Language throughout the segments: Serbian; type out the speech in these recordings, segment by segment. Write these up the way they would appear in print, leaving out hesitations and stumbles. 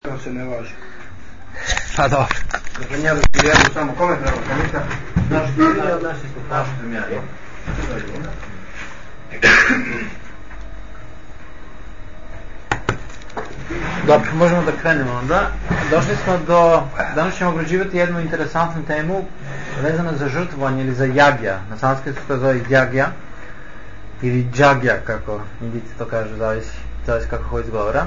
To se ne važi. Pa dobro. Dakle, njega da se samo kome treba kamita. Naši primjeri od naših naši primjeri. Dobro, možemo da krenemo onda. Došli smo do... Danas ćemo obrađivati jednu interesantnu temu vezano za žrtvovanje ili za jagja. Na sanskritu se to zove jagja ili džagja, kako indici to kažu, zavisi kako ho izgovara.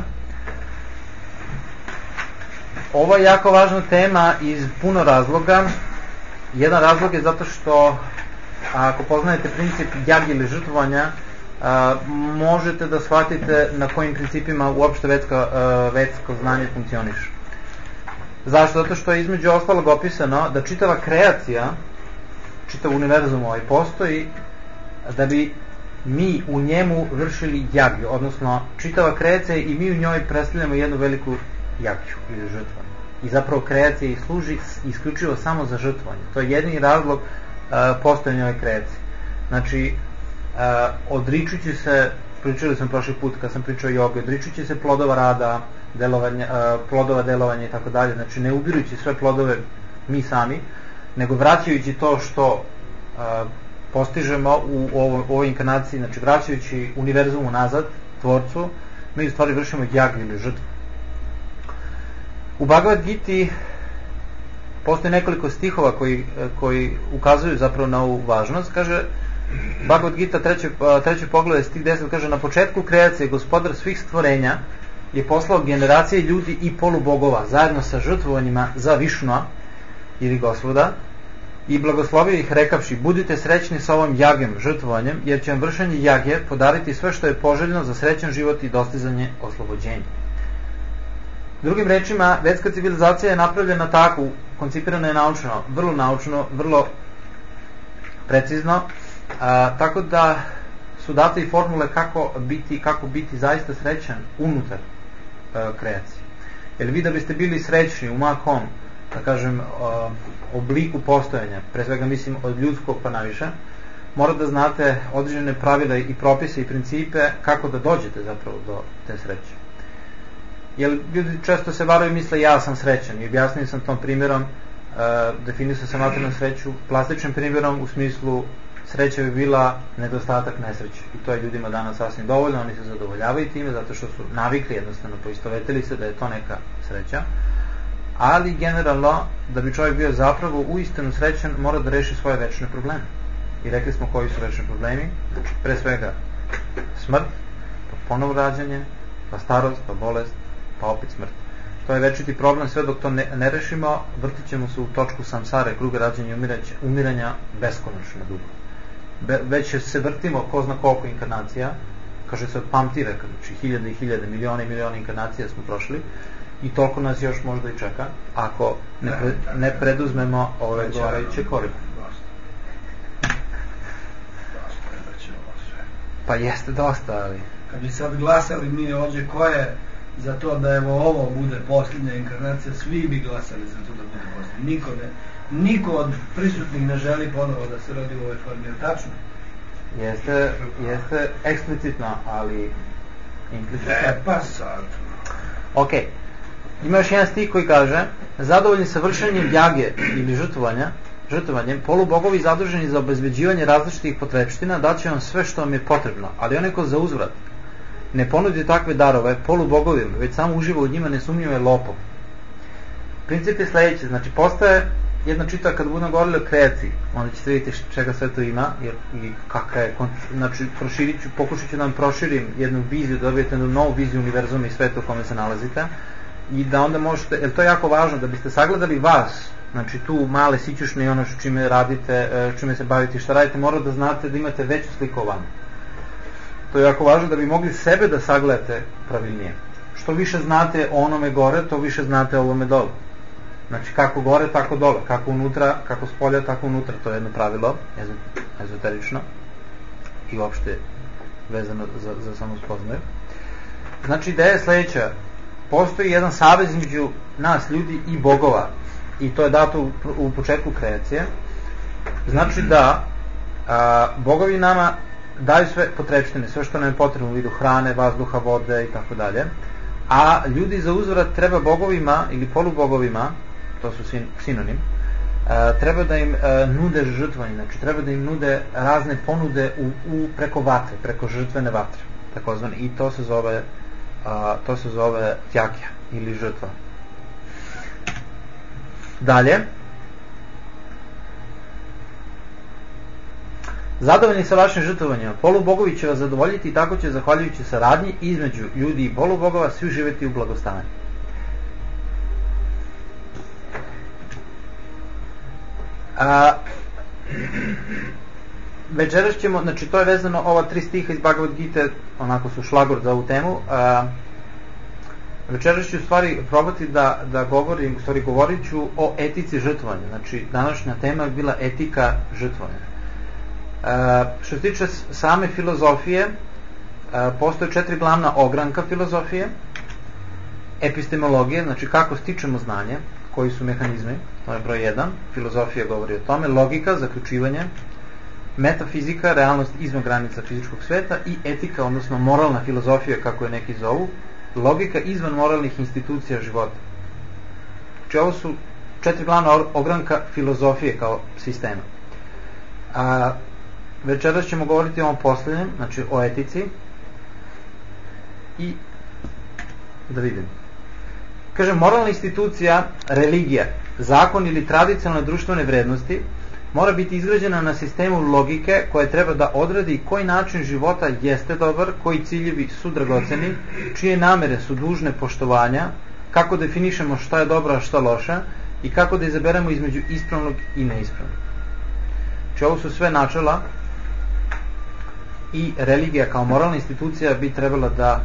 Ovo je jako važna tema iz puno razloga. Jedan razlog je zato što ako poznajete princip jagje ili žrtvovanja, možete da shvatite na kojim principima uopšte vetsko znanje funkcioniše. Zašto? Zato što je između ostalog opisano da čitava kreacija, čitav univerzum postoji da bi mi u njemu vršili jagju, odnosno čitava kreacija i mi u njoj predstavljamo jednu veliku jagju ili žrtvovanje. I zapravo kreacija i služi isključivo samo za žrtvovanje. To je jedini razlog postojanja ove kreacije. Znači, odričući se, pričali sam prošli put kad sam pričao o jogi, odričući se plodova rada, plodova delovanja i tako dalje, znači ne ubirujući sve plodove mi sami, nego vraćajući to što postižemo u ovoj inkarnaciji, znači vraćajući univerzumu nazad, tvorcu, mi u stvari vršimo jagju ili žrtvu. U Bhagavad Giti postoji nekoliko stihova koji ukazuju zapravo na ovu važnost. Kaže Bhagavad Gita, treći pogled, stih 10, kaže: na početku kreacije gospodar svih stvorenja je poslao generacije ljudi i polubogova zajedno sa žrtvovanjima za Višnua ili Gospoda i blagoslovio ih rekavši: budite srećni sa ovom jagem, žrtvovanjem, jer će vam vršenje jage podariti sve što je poželjno za srećan život i dostizanje oslobođenja. Drugim rečima, vetska civilizacija je napravljena tako, koncipirana je naučno, vrlo precizno, tako da su date i formule kako biti zaista srećan unutar kreacije. Jer vi da biste bili srećni u makom, da kažem, obliku postojanja, pre svega mislim od ljudskog pa naviše, morate da znate određene pravile i propise i principe kako da dođete zapravo do te sreće. Jer ljudi često se varaju i misle ja sam srećan i objasnio sam tom primjerom, definisao sam materijalnu sreću plastičnim primjerom u smislu sreća bi bila nedostatak nesreće i to je ljudima danas sasvim dovoljno, oni se zadovoljavaju time zato što su navikli, jednostavno poistovetili se da je to neka sreća, ali generalno da bi čovjek bio zapravo uistinu srećan mora da reši svoje večne probleme i rekli smo koji su večni problemi, znači pre svega smrt, pa ponovo rađanje, pa starost, pa bolest, pa opet smrt. To je večiti problem, sve dok to ne rešimo, vrtit ćemo se u točku samsare, kruga rađanja i umiranja beskonačno dugo. Već se vrtimo ko zna koliko inkarnacija, kaže se od pamtira, znači hiljade i hiljade, milione i milione inkarnacija smo prošli i toliko nas još možda i čeka, ako ne preduzmemo ove govoreće korake. Pa jeste dosta, ali... Kad bi sad glasali mi ovdje ko je za to da evo ovo bude posljednja inkarnacija, svi bi glasali za to da bude posljednja. Niko od prisutnih ne želi ponovo da se rodi u ovoj formi, je tačno? Jeste eksplicitno, ali implicitno. Pa sad. Ok, ima još jedan stih koji kaže: zadovoljni sa vršenjem jage ili žrtvovanjem, polubogovi zaduženi za obezbeđivanje različitih potrepština daće vam sve što vam je potrebno, ali onaj ko za uzvrat ne ponudi takve darove polubogovima, već samo uživa u njima, nesumnjivo je lopov. Princip je sledeći, znači postaje jedna čita, kad budemo govorili o kreaciji, onda ćete vidjeti čega sve to ima i kakva je, znači pokušat ću da vam proširim jednu viziju, da dobijete jednu novu viziju univerzuma i sveta u kome se nalazite i da onda možete, jer to je jako važno, da biste sagledali vas, znači tu male sićušne i ono čime radite, čime se bavite i šta radite, morate da znate da imate veću sliku o vama. To je jako važno da bi mogli sebe da sagledate pravilnije. Što više znate o onome gore, to više znate o ovome dole. Znači kako gore, tako dole, kako unutra, kako s polja, tako unutra, to je jedno pravilo, ezoterično i uopšte vezano za samospoznaju. Znači ideja je sledeća: postoji jedan savez između nas, ljudi i bogova, i to je dato u početku kreacije. Znači da bogovi nama daju sve potrepštine, sve što nam je potrebno u vidu hrane, vazduha, vode i tako dalje, a ljudi za uzvrat treba bogovima ili polubogovima, to su sinonim, treba da im nude žrtvovanje, znači treba da im nude razne ponude preko vatre, preko žrtvene vatre, takozvane, i to se zove tjakja ili žrtva. Dalje, zadovoljni sa vašim žrtvovanjima, polubogovi će vas zadovoljiti i tako će, zahvaljujući saradnji između ljudi i polubogova, svi živjeti u blagostanju. Večeras ćemo, znači to je vezano, ova 3 stiha iz Bhagavad Gite, onako su šlagor za ovu temu. Večeras ću u stvari probati da govorim, u stvari govorit ću o etici žrtvovanja. Znači današnja tema je bila etika žrtvovanja. Što se tiče same filozofije, postoje 4 glavna ogranka filozofije. Epistemologija, znači kako stičemo znanje, koji su mehanizmi, to je broj 1, filozofija govori o tome, logika, zaključivanje, metafizika, realnost izvan granica fizičkog sveta, i etika, odnosno moralna filozofija, kako je neki zovu, logika izvan moralnih institucija života. Znači ovo su 4 glavna ogranka filozofije kao sistema. Večeras ćemo govoriti o ovom posljednjem, znači o etici, i da vidim. Kaže, moralna institucija, religija, zakon ili tradicionalne društvene vrednosti mora biti izgrađena na sistemu logike koja treba da odredi koji način života jeste dobar, koji ciljevi su dragoceni, čije namere su dužne poštovanja, kako definišemo šta je dobro a šta loše i kako da izaberemo između ispravnog i neispravnog. Znači ovo su sve načela i religija kao moralna institucija bi trebala da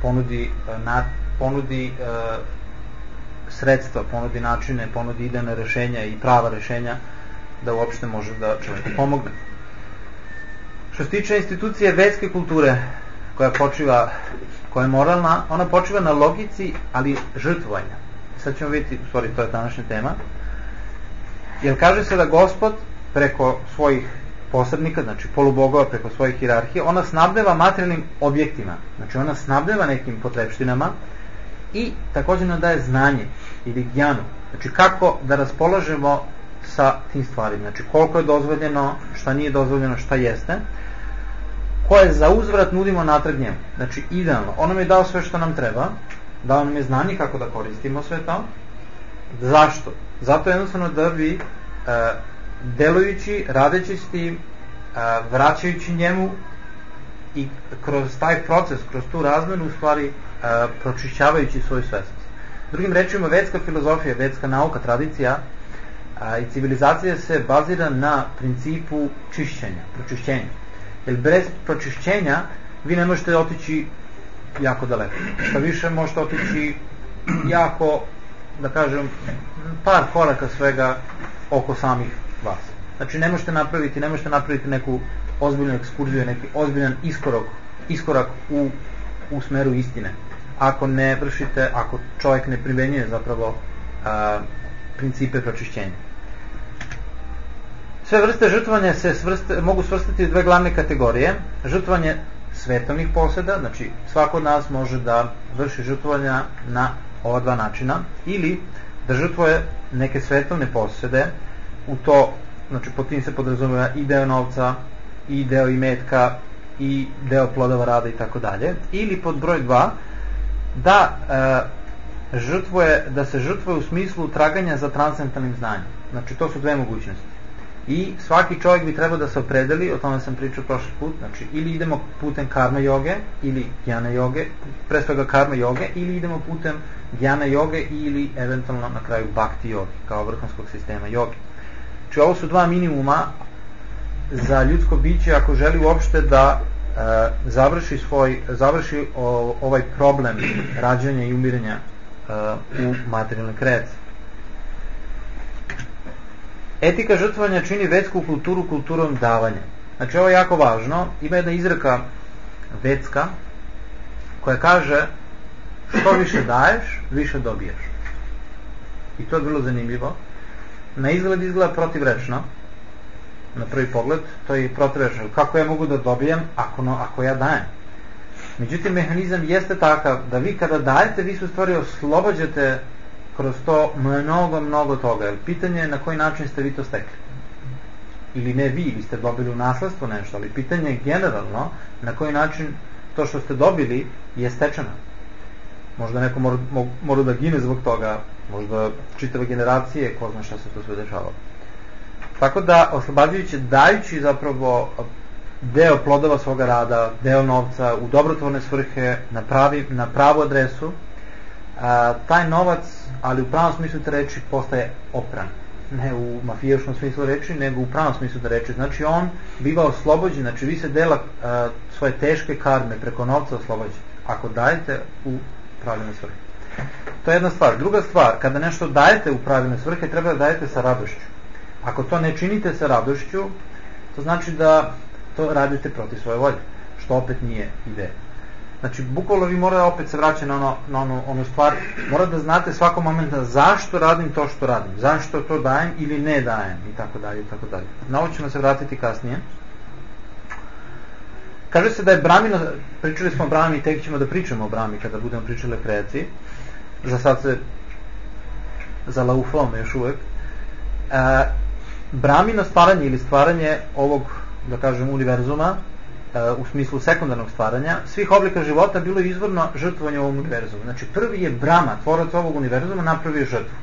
ponudi sredstva, ponudi načine, ponudi idejna rešenja i prava rešenja da uopšte može da čovjeku pomogne. Što se tiče institucije vedske kulture koja je moralna, ona počiva na logici, ali žrtvovanja. Sad ćemo vidjeti, u stvari to je današnja tema, jer kaže se da Gospod preko svojih posrednika, znači polubogova, preko svojih hijerarhija, ona snabdeva materijalnim objektima, znači ona snabdeva nekim potrebštinama i također nam daje znanje ili gjanu, znači kako da raspolažemo sa tim stvarima, znači koliko je dozvoljeno, šta nije dozvoljeno, šta jeste, koje za uzvrat nudimo natrag njemu. Znači idealno, on nam je dao sve što nam treba, dao nam je znanje kako da koristimo sve to. Zašto? Zato jednostavno da bi delujući, radeći s tim, vraćajući njemu i kroz taj proces, kroz tu razmenu, u stvari pročišćavajući svoju svesnost. Drugim rečima, vedska filozofija, vedska nauka, tradicija i civilizacija se bazira na principu čišćenja, pročišćenja. Jer bez pročišćenja vi ne možete otići jako daleko. Šta više, možete otići jako, da kažem, par koraka svega oko samih vas. Znači ne možete napraviti neku ozbiljnu ekskurziju, neki ozbiljan iskorak u smeru istine. Ako ne vršite, ako čovjek ne primenjuje zapravo principe pročišćenja. Sve vrste žrtvovanja se mogu svrstati u 2 glavne kategorije. Žrtvovanje svetovnih poseda, znači svako od nas može da vrši žrtvovanja na ova 2 načina, ili da žrtvuje neke svetovne posede, u to, znači pod tim se podrazumeva i deo novca, i deo imetka, i deo plodova rada i tako dalje, ili pod broj 2 da se žrtvuje u smislu traganja za transcendentalnim znanjem. Znači to su 2 mogućnosti. I svaki čovjek bi trebao da se opredeli, o tome sam pričao prošli put, znači ili idemo putem karma joge ili gjana joge, pre svega karma joge, ili idemo putem gjana joge ili eventualno na kraju bhakti joge, kao vrhunskog sistema joge. Znači ovo su 2 minimuma za ljudsko biće ako želi uopšte da završi ovaj problem rađanja i umiranja u materijalnoj kreaciji. Etika žrtvovanja čini vedsku kulturu kulturom davanja. Znači ovo je jako važno. Ima jedna izreka vedska koja kaže što više daješ, više dobijaš. I to je bilo zanimljivo. Na izgled izgleda protivrečno. Na prvi pogled to je protivrečno. Kako ja mogu da dobijem ako ja dajem? Međutim, mehanizam jeste takav da vi kada dajete, vi se u stvari oslobađate kroz to mnogo toga. Jer pitanje je na koji način ste vi to stekli. Ili ne vi ste dobili u nasledstvo nešto, ali pitanje je generalno na koji način to što ste dobili je stečeno. Možda neko mora da gine zbog toga, možda čitave generacije, ko zna šta se to sve dešavalo. Tako da, oslobađajući, dajući zapravo deo plodova svoga rada, deo novca u dobrotvorne svrhe na pravu adresu, taj novac, ali u pravom smislu te reči, postaje opran. Ne u mafijaškom smislu reči, nego u pravom smislu te reči. Znači on biva oslobođen, znači vi se dela svoje teške karme preko novca oslobođen, ako dajete u pravilne svrhe. To je jedna stvar. Druga stvar, kada nešto dajete u pravilne svrhe, treba da dajete sa radošću. Ako to ne činite sa radošću, to znači da to radite protiv svoje volje, što opet nije ideja. Znači, bukvalno vi morate opet se vraćati na onu stvar, morate da znate svakog momenta zašto radim to što radim, zašto to dajem ili ne dajem, i tako dalje, i tako dalje. Na ovo ćemo se vratiti kasnije. Kaže se da je Bramino, pričali smo o Brami i tek ćemo da pričamo o Brami kada budemo pričali o kreaciji. Za sad se zalauflamo još uvek. Bramino stvaranje ili stvaranje ovog, da kažem, univerzuma, u smislu sekundarnog stvaranja, svih oblika života bilo je izvorno žrtvovanje ovom univerzumu. Znači, prvi je Brama, tvorac ovog univerzuma, napravio žrtvu.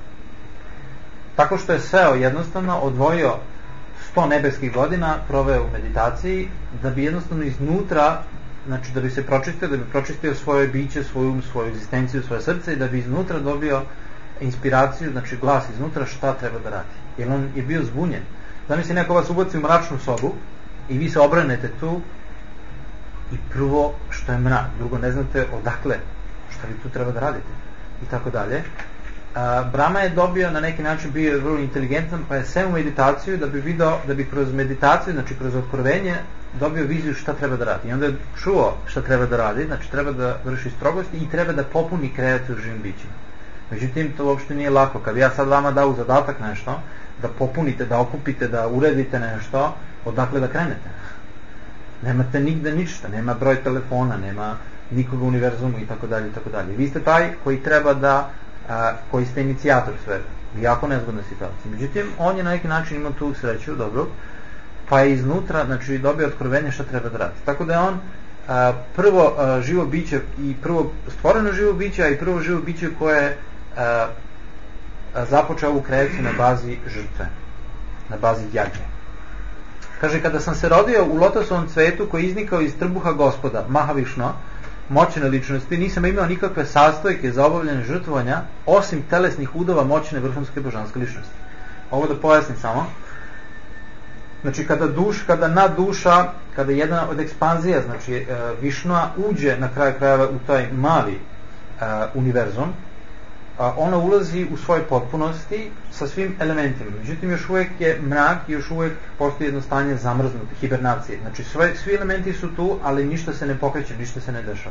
Tako što je seo jednostavno, odvojio 100 nebeskih godina, proveo u meditaciji, da bi jednostavno iznutra, znači da bi se pročistio, da bi pročistio svoje biće, svoju egzistenciju, svoje srce i da bi iznutra dobio inspiraciju, znači glas iznutra šta treba da radi. Jer on je bio zbunjen. Zamisli, neko vas ubaci u mračnu sobu i vi se obranete tu i prvo što je mrak, drugo ne znate odakle, šta vi tu treba da radite i tako dalje. Brama je dobio na neki način, bio je vrlo inteligentan, pa je seo u meditaciju da bi video, da bi kroz meditaciju, znači kroz otkrovenje, dobio viziju šta treba da radi. I onda je čuo šta treba da radi, znači treba da vrši strogosti i treba da popuni kreaciju živim bićima. Međutim, to uopšte nije lako. Kad ja sad vama dao zadatak nešto, da popunite, da okupite, da uredite nešto, odakle da krenete? Nemate nigde ništa, nema broj telefona, nema nikoga u univerzumu i tako dalje i tako dalje. Vi ste taj koji treba da, koji ste inicijator svega. Jako nezgodna situacija. Međutim, on je na neki način imao tu sreću, dobro, pa je iznutra, znači dobio otkrovenje šta treba da radi. Tako da je on prvo živo biće i prvo stvoreno živo biće, a i prvo živo biće koje je započeo ovu kreaciju na bazi žrtve, na bazi jage. Kaže, kada sam se rodio u lotosovom cvetu koji je iznikao iz trbuha gospoda, Mahavišno, moćne ličnosti, nisam imao nikakve sastojke za obavljanje žrtvovanja, osim telesnih udova moćne vrhunske božanske ličnosti. Ovo da pojasnim samo. Znači, kada nadduša, kada jedna od ekspanzija, znači Višnua, uđe na kraju krajeva u taj mali univerzum, ona ulazi u svojoj potpunosti sa svim elementima. Međutim, još uvijek je mrak i još uvijek postoji jedno stanje zamrznute, hibernacije. Znači, svi elementi su tu, ali ništa se ne pokreće, ništa se ne dešava.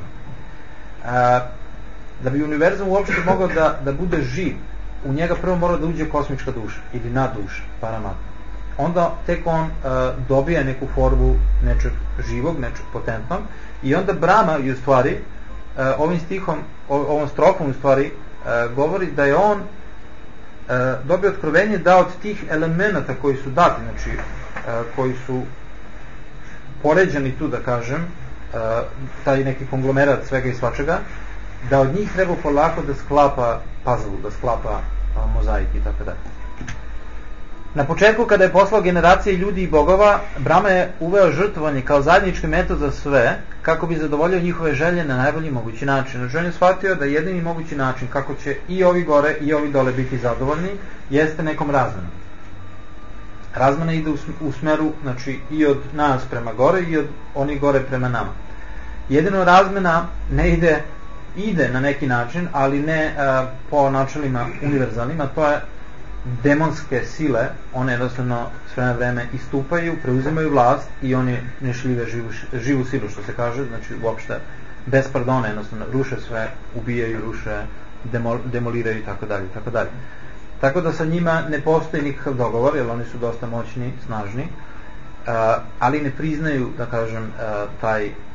Da bi univerzum uopšte mogao da bude živ, u njega prvo mora da uđe kosmička duša, ili nadduša, paramatma. Onda tek on dobija neku formu nečeg živog, nečeg potentnog, i onda Brama, u stvari, ovim stihom, ovom strofom, u stvari, govori da je on dobio otkrovenje da od tih elemenata koji su dati, znači koji su poređani tu, da kažem, taj neki konglomerat svega i svačega, da od njih treba polako da sklapa puzzle, da sklapa mozaik i tako dalje. Na početku, kada je poslao generacije ljudi i bogova, Brama je uveo žrtvovanje kao zajednički metod za sve, kako bi zadovoljio njihove želje na najbolji mogući način. Znači, on je shvatio da jedini mogući način kako će i ovi gore i ovi dole biti zadovoljni, jeste nekom razmenom. Razmena ide u smeru, znači, i od nas prema gore i od onih gore prema nama. Jedino razmena ne ide na neki način, ali ne po načelima univerzalnima, to je demonske sile, one jednostavno sve na vreme istupaju, preuzimaju vlast i oni ne šljive živu silu, što se kaže, znači uopšte bez pardona, jednostavno ruše sve, ubijaju, ruše, demoliraju i tako dalje, tako dalje. Tako da sa njima ne postoji nikakav dogovor, jer oni su dosta moćni, snažni, ali ne priznaju, da kažem, taj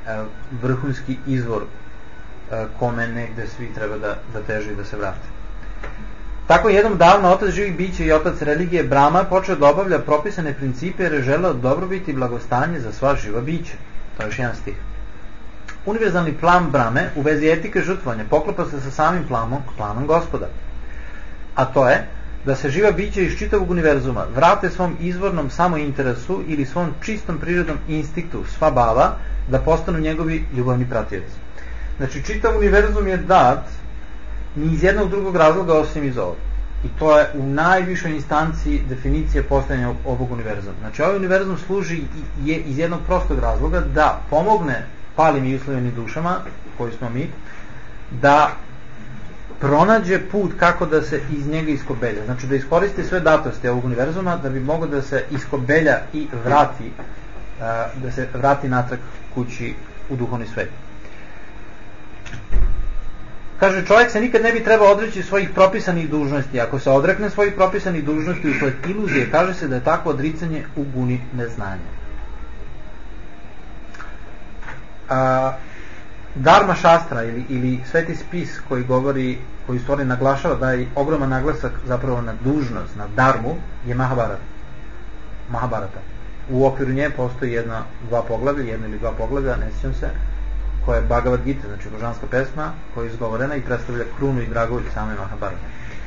vrhunski izvor kome negde svi treba da teže i da se vrate. Tako jednom davno otac živih bića i otac religije Brahma počeo da obavlja propisane principe jer je želeo dobrobit i blagostanje za sva živa bića. To je još jedan stih. Univerzalni plan Brahme u vezi etike žrtvovanja poklopa se sa samim planom Gospoda. A to je da se živa bića iz čitavog univerzuma vrate svom izvornom samointeresu ili svom čistom prirodnom instinktu svabhava da postanu njegovi ljubavni pratioci. Znači, čitav univerzum je dat ni iz jednog drugog razloga osim iz ovog. I to je u najvišoj instanciji definicija postojanja ovog univerzuma. Znači, ovaj univerzum služi iz jednog prostog razloga da pomogne palim i uslovenim dušama, koji smo mi, da pronađe put kako da se iz njega iskobelja. Znači, da iskoristi sve datosti ovog univerzuma da bi mogao da se iskobelja i vrati, da se vrati natrag kući u duhovni svet. Kaže, čovjek se nikad ne bi trebao odreći svojih propisanih dužnosti. Ako se odrekne svojih propisanih dužnosti usled iluzije, kaže se da je takvo odricanje u guni neznanja. Dharma šastra ili sveti spis koji stvari naglašava da je ogroman naglasak zapravo na dužnost, na dharmu, je Mahabharata. U okviru nje postoji jedno ili dva poglavlja, ne sjećam se, koja je Bhagavad Gita, znači božanska pesma, koja je izgovorena i predstavlja krunu i dragulj same Mahabharata.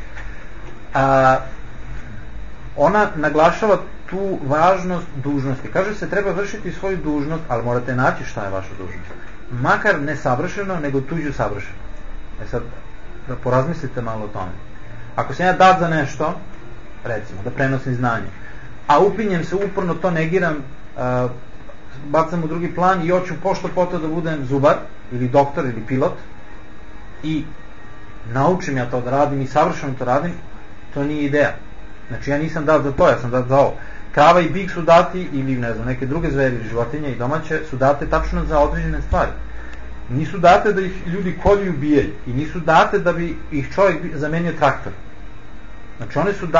Ona naglašava tu važnost dužnosti. Kaže se, treba vršiti svoju dužnost, ali morate naći šta je vaša dužnost. Makar ne savršeno, nego tuđu savršeno. Sad, da porazmislite malo o tome. Ako sam ja dat za nešto, recimo, da prenosim znanje, a upinjem se, uporno to negiram, bacam u drugi plan i hoću pošto poto da budem zubar, ili doktor, ili pilot, i naučim ja to da radim i savršeno to radim, to nije ideja. Znači, ja nisam dat za to, ja sam dat za ovo. Krava i bik su dati, ili ne znam, neke druge zveri ili životinje i domaće, su date tačno za određene stvari. Nisu date da ih ljudi kolju i ubijaju, i nisu date da bi ih čovjek zamenio traktor. Znači,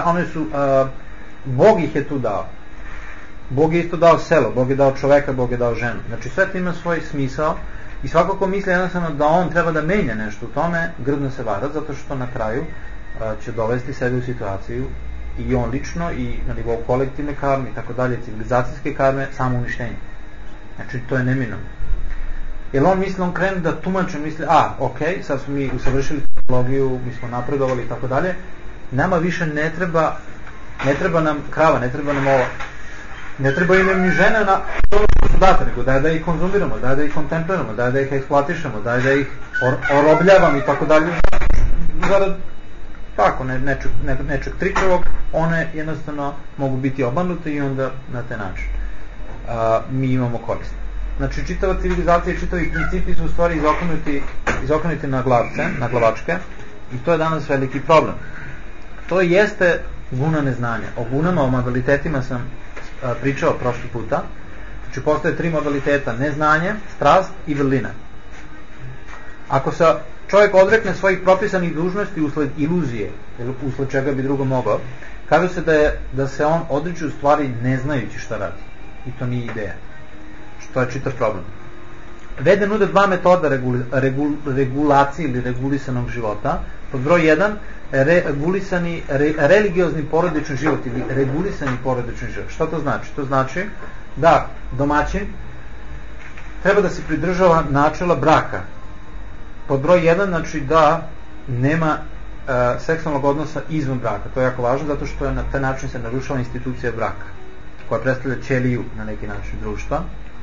Bog ih je tu dao. Bog je isto dao selo, Bog je dao čoveka, Bog je dao ženu. Znači, sve to ima svoj smisao i svako ko misli jednostavno da on treba da menja nešto u tome, grdno se vara, zato što na kraju će dovesti sebe u situaciju i on lično i na nivou kolektivne karme i tako dalje, civilizacijske karme, samo uništenje. Znači, to je neminovno. Jer on krene da tumači, misli, ok, sad smo mi usavršili tehnologiju, mi smo napredovali i tako dalje, nama više ne treba nam krava, ne treba nam ovo, ne treba im ni žene na to su date, nego da ih konzumiramo, da ih kontempliramo, da ih eksploatišemo, da ih orobljavamo i tako dalje, zarad tako, nečeg tričevog, one jednostavno mogu biti obanute i onda na taj način mi imamo korist. Znači, čitava civilizacija i čitavi principi su u stvari izokrenuti na glavce, na glavačke, i to je danas veliki problem. To jeste guna neznanja. O gunama, o modalitetima sam pričao prošli puta. Znači, postoje 3 modaliteta: neznanje, strast i vrlina. Ako se čovjek odrekne svojih propisanih dužnosti usled iluzije, usled čega bi drugo mogao, kaže se da se on odriče u stvari ne znajući šta radi. I to nije ideja. Što je čitav problem. Vede nude 2 metoda regulacije ili regulisanog života. Pod broj 1, religiozni porodični život ili regulisani porodični život. Šta to znači? To znači da domaćin treba da se pridržava načela braka. Pod broj 1, znači da nema seksualnog odnosa izvan braka. To je jako važno, zato što na taj način se narušava institucija braka, koja predstavlja ćeliju na neki način društva,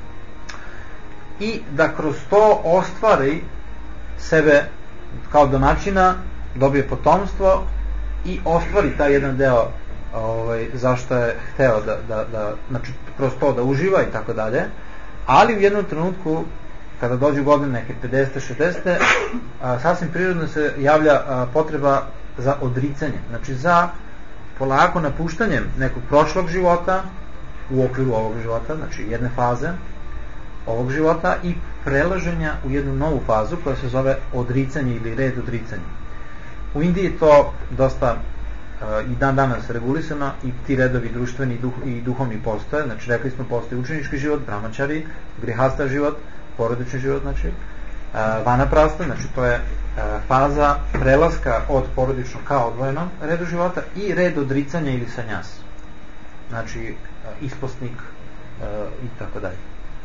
i da kroz to ostvari sebe kao domaćina, dobije potomstvo i ostvari taj jedan deo zašto je hteo znači kroz to da uživa i tako dalje, ali u jednom trenutku kada dođu godine neke 50. 60. Sasvim prirodno se javlja potreba za odricanje, znači za polako napuštanjem nekog prošlog života u okviru ovog života, znači jedne faze ovog života, i prelaženja u jednu novu fazu koja se zove odricanje ili red odricanja. U Indiji je to dosta i dan danas regulisano, i ti redovi društveni i duhovni postoje. Znači, rekli smo, postoji učenički život, brahmačari, grihasta život, porodični život, znači vanaprasta, znači to je faza prelaska od porodičnog ka odvojenom redu života i red odricanja ili sanjas, znači ispostnik i tako dalje.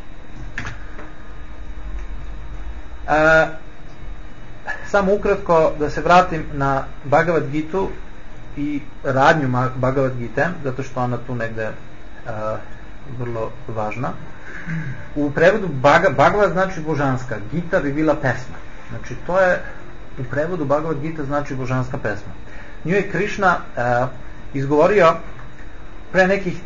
Samo ukratko da se vratim na Bhagavad Gitu i radnju Bhagavad Gite, zato što ona tu negde vrlo važna. U prevodu Bhagavad znači božanska, Gita bi bila pesma. Znači to je, u prevodu Bhagavad Gita znači božanska pesma. Nju je Krišna izgovorio pre nekih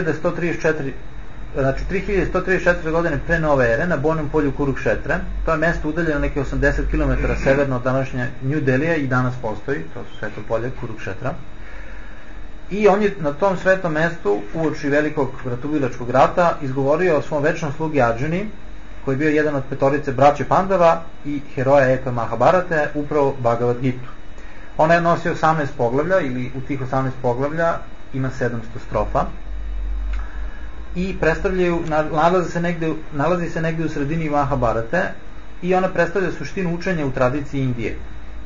3134 godine pre nove ere na bojnom polju Kurukšetre. To je mesto udaljeno neke 80 km severno od današnje New Delhija i danas postoji, to su sveto polje Kurukšetra. I on je na tom svetom mestu uoči velikog Vratubilačkog rata izgovorio o svom večnom slugi Arjuni, koji je bio jedan od petorice braće Pandava i heroja epa Mahabharate, upravo Bhagavad Gitu. Ona je nosio 18 poglavlja, ili u tih 18 poglavlja ima 700 strofa i predstavljaju, nalazi se negde u sredini Mahabharate i ona predstavlja suštinu učenja u tradiciji Indije.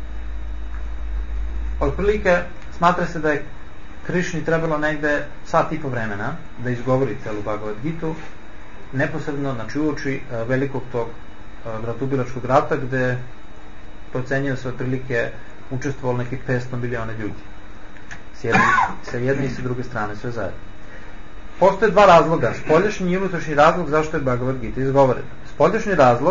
Otprilike smatra se da je Krišni trebalo negde sat i po vremena da izgovori celu Bhagavad Gitu, neposredno, znači uoči velikog tog Vratubilačkog rata, gde procenjuje se otprilike učestvovalo nekih 500 miliona ljudi sa jedne i sa druge strane, sve zajedno. Postoje dva razloga, spoljašnji i unutrašnji razlog zašto je Bhagavad Gita izgovorena. Spoljašnji razlog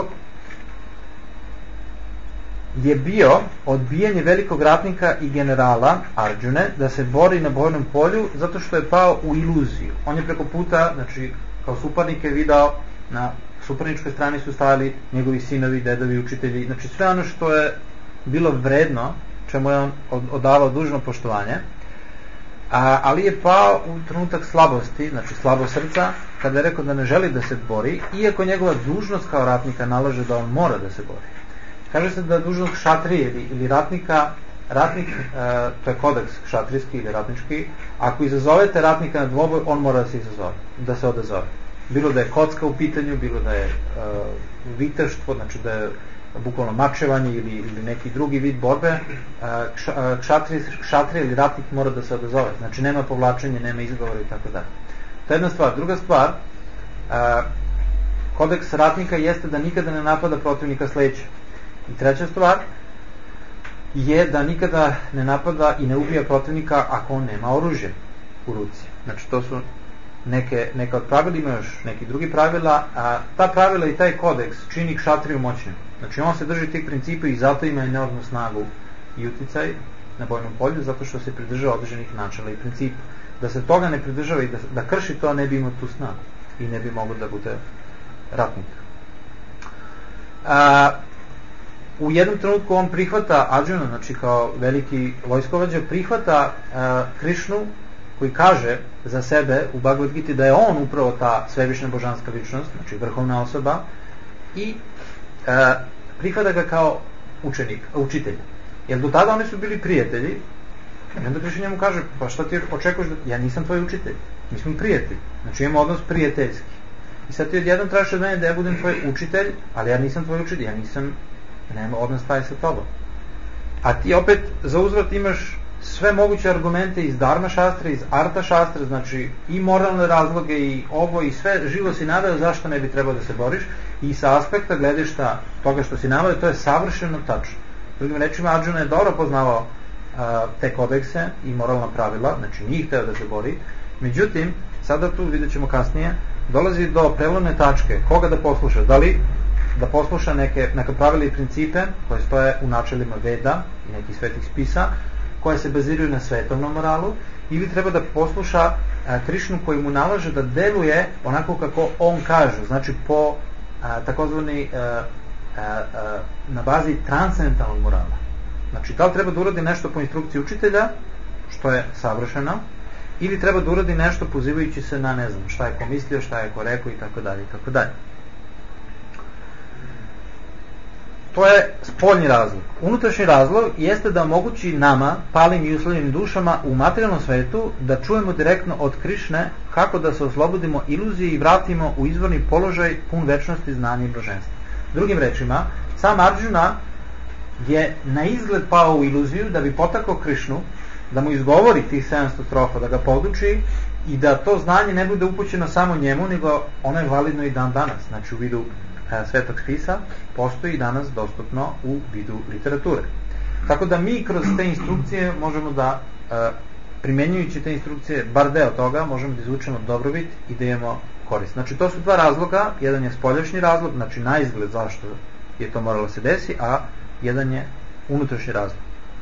je bio odbijanje velikog ratnika i generala Arjune da se bori na bojnom polju zato što je pao u iluziju. On je preko puta, znači kao suparnike video, na suparničkoj strani su stajali njegovi sinovi, dedovi, učitelji, znači sve ono što je bilo vredno, čemu je on odavao dužno poštovanje, ali je pao u trenutak slabosti, znači slabo srca, kada je rekao da ne želi da se bori, iako njegova dužnost kao ratnika nalaže da on mora da se bori. Kaže se da dužnost kšatrije ili ratnika, ratnik, to je kodeks kšatrijski ili ratnički, ako izazovete ratnika na dvoboj, on mora da se odazove. Bilo da je kocka u pitanju, bilo da je viteštvo, znači da je bukvalno mačevanje ili neki drugi vid borbe, kšatrije ili ratnik mora da se odazove. Znači nema povlačenja, nema izgovora i tako dalje. To je jedna stvar. Druga stvar, kodeks ratnika jeste da nikada ne napada protivnika s leđa. I treća stvar je da nikada ne napada i ne ubija protivnika ako on nema oružje u ruci. Znači to su neka od pravila, ima još neki drugi pravila, a ta pravila i taj kodeks čini kšatriju moćnim. Znači on se drži tih principa i zato ima enormnu snagu i uticaj na bojnom polju, zato što se pridržava određenih načela i principa. Da se toga ne pridržava i da krši to, ne bi imao tu snagu i ne bi mogao da bude ratnik. U jednom trenutku on prihvata Arjuna, znači kao veliki vojskovođa, prihvata Krišnu, koji kaže za sebe u Bhagavad Giti da je on upravo ta svevišnja božanska ličnost, znači vrhovna osoba, i prihvata ga kao učitelj. Jer do tada oni su bili prijatelji, i onda Krišna njemu kaže, pa šta ti očekuješ, ja nisam tvoj učitelj, mi smo prijatelji, znači imamo odnos prijateljski. I sad ti odjednom tražiš od mene da ja budem tvoj učitelj, ali ja nisam tvoj učitelj, nema odnos taj sa tobom. A ti opet za uzvrat imaš sve moguće argumente iz dharma šastra, iz arta šastra, znači i moralne razloge i ovo i sve živo si naveo zašto ne bi trebao da se boriš, i sa aspekta gledišta toga što si naveo, to je savršeno tačno. Drugim rečima, Arjuna je dobro poznavao te kodekse i moralna pravila, znači nije hteo da se bori. Međutim, sada tu, vidjet ćemo kasnije, dolazi do prelomne tačke. Koga da posluša? Da li da posluša neka pravila i principe koje stoje u načelima Veda i nekih svetih spisa, koje se baziraju na svetovnom moralu, ili treba da posluša Krišnu koji mu nalaže da deluje onako kako on kaže, znači po takozvani na bazi transcendentalnog morala. Znači, da li treba da uradi nešto po instrukciji učitelja, što je savršeno, ili treba da uradi nešto pozivajući se na, ne znam, šta je ko mislio, šta je ko rekao i tako dalje i tako dalje. To je spoljni razlog. Unutrašnji razlog jeste da omogući nama, palim i uslovljenim dušama u materijalnom svetu, da čujemo direktno od Krišne kako da se oslobodimo iluzije i vratimo u izvorni položaj pun večnosti, znanja i blaženstva. Drugim rečima, sam Arjuna je na izgled pao u iluziju da bi potakao Krišnu da mu izgovori tih 700 strofa, da ga poduči i da to znanje ne bude upućeno samo njemu, nego ono je validno i dan danas. Znači u vidu svetog spisa postoji i danas dostupno u vidu literature. Tako da mi kroz te instrukcije možemo da, primjenjujući te instrukcije, bar deo toga, možemo da izvučemo dobrobit i da imamo korist. Znači to su dva razloga, jedan je spoljašnji razlog, znači na izgled zašto je to moralo se desi, a jedan je unutrašnji razlog.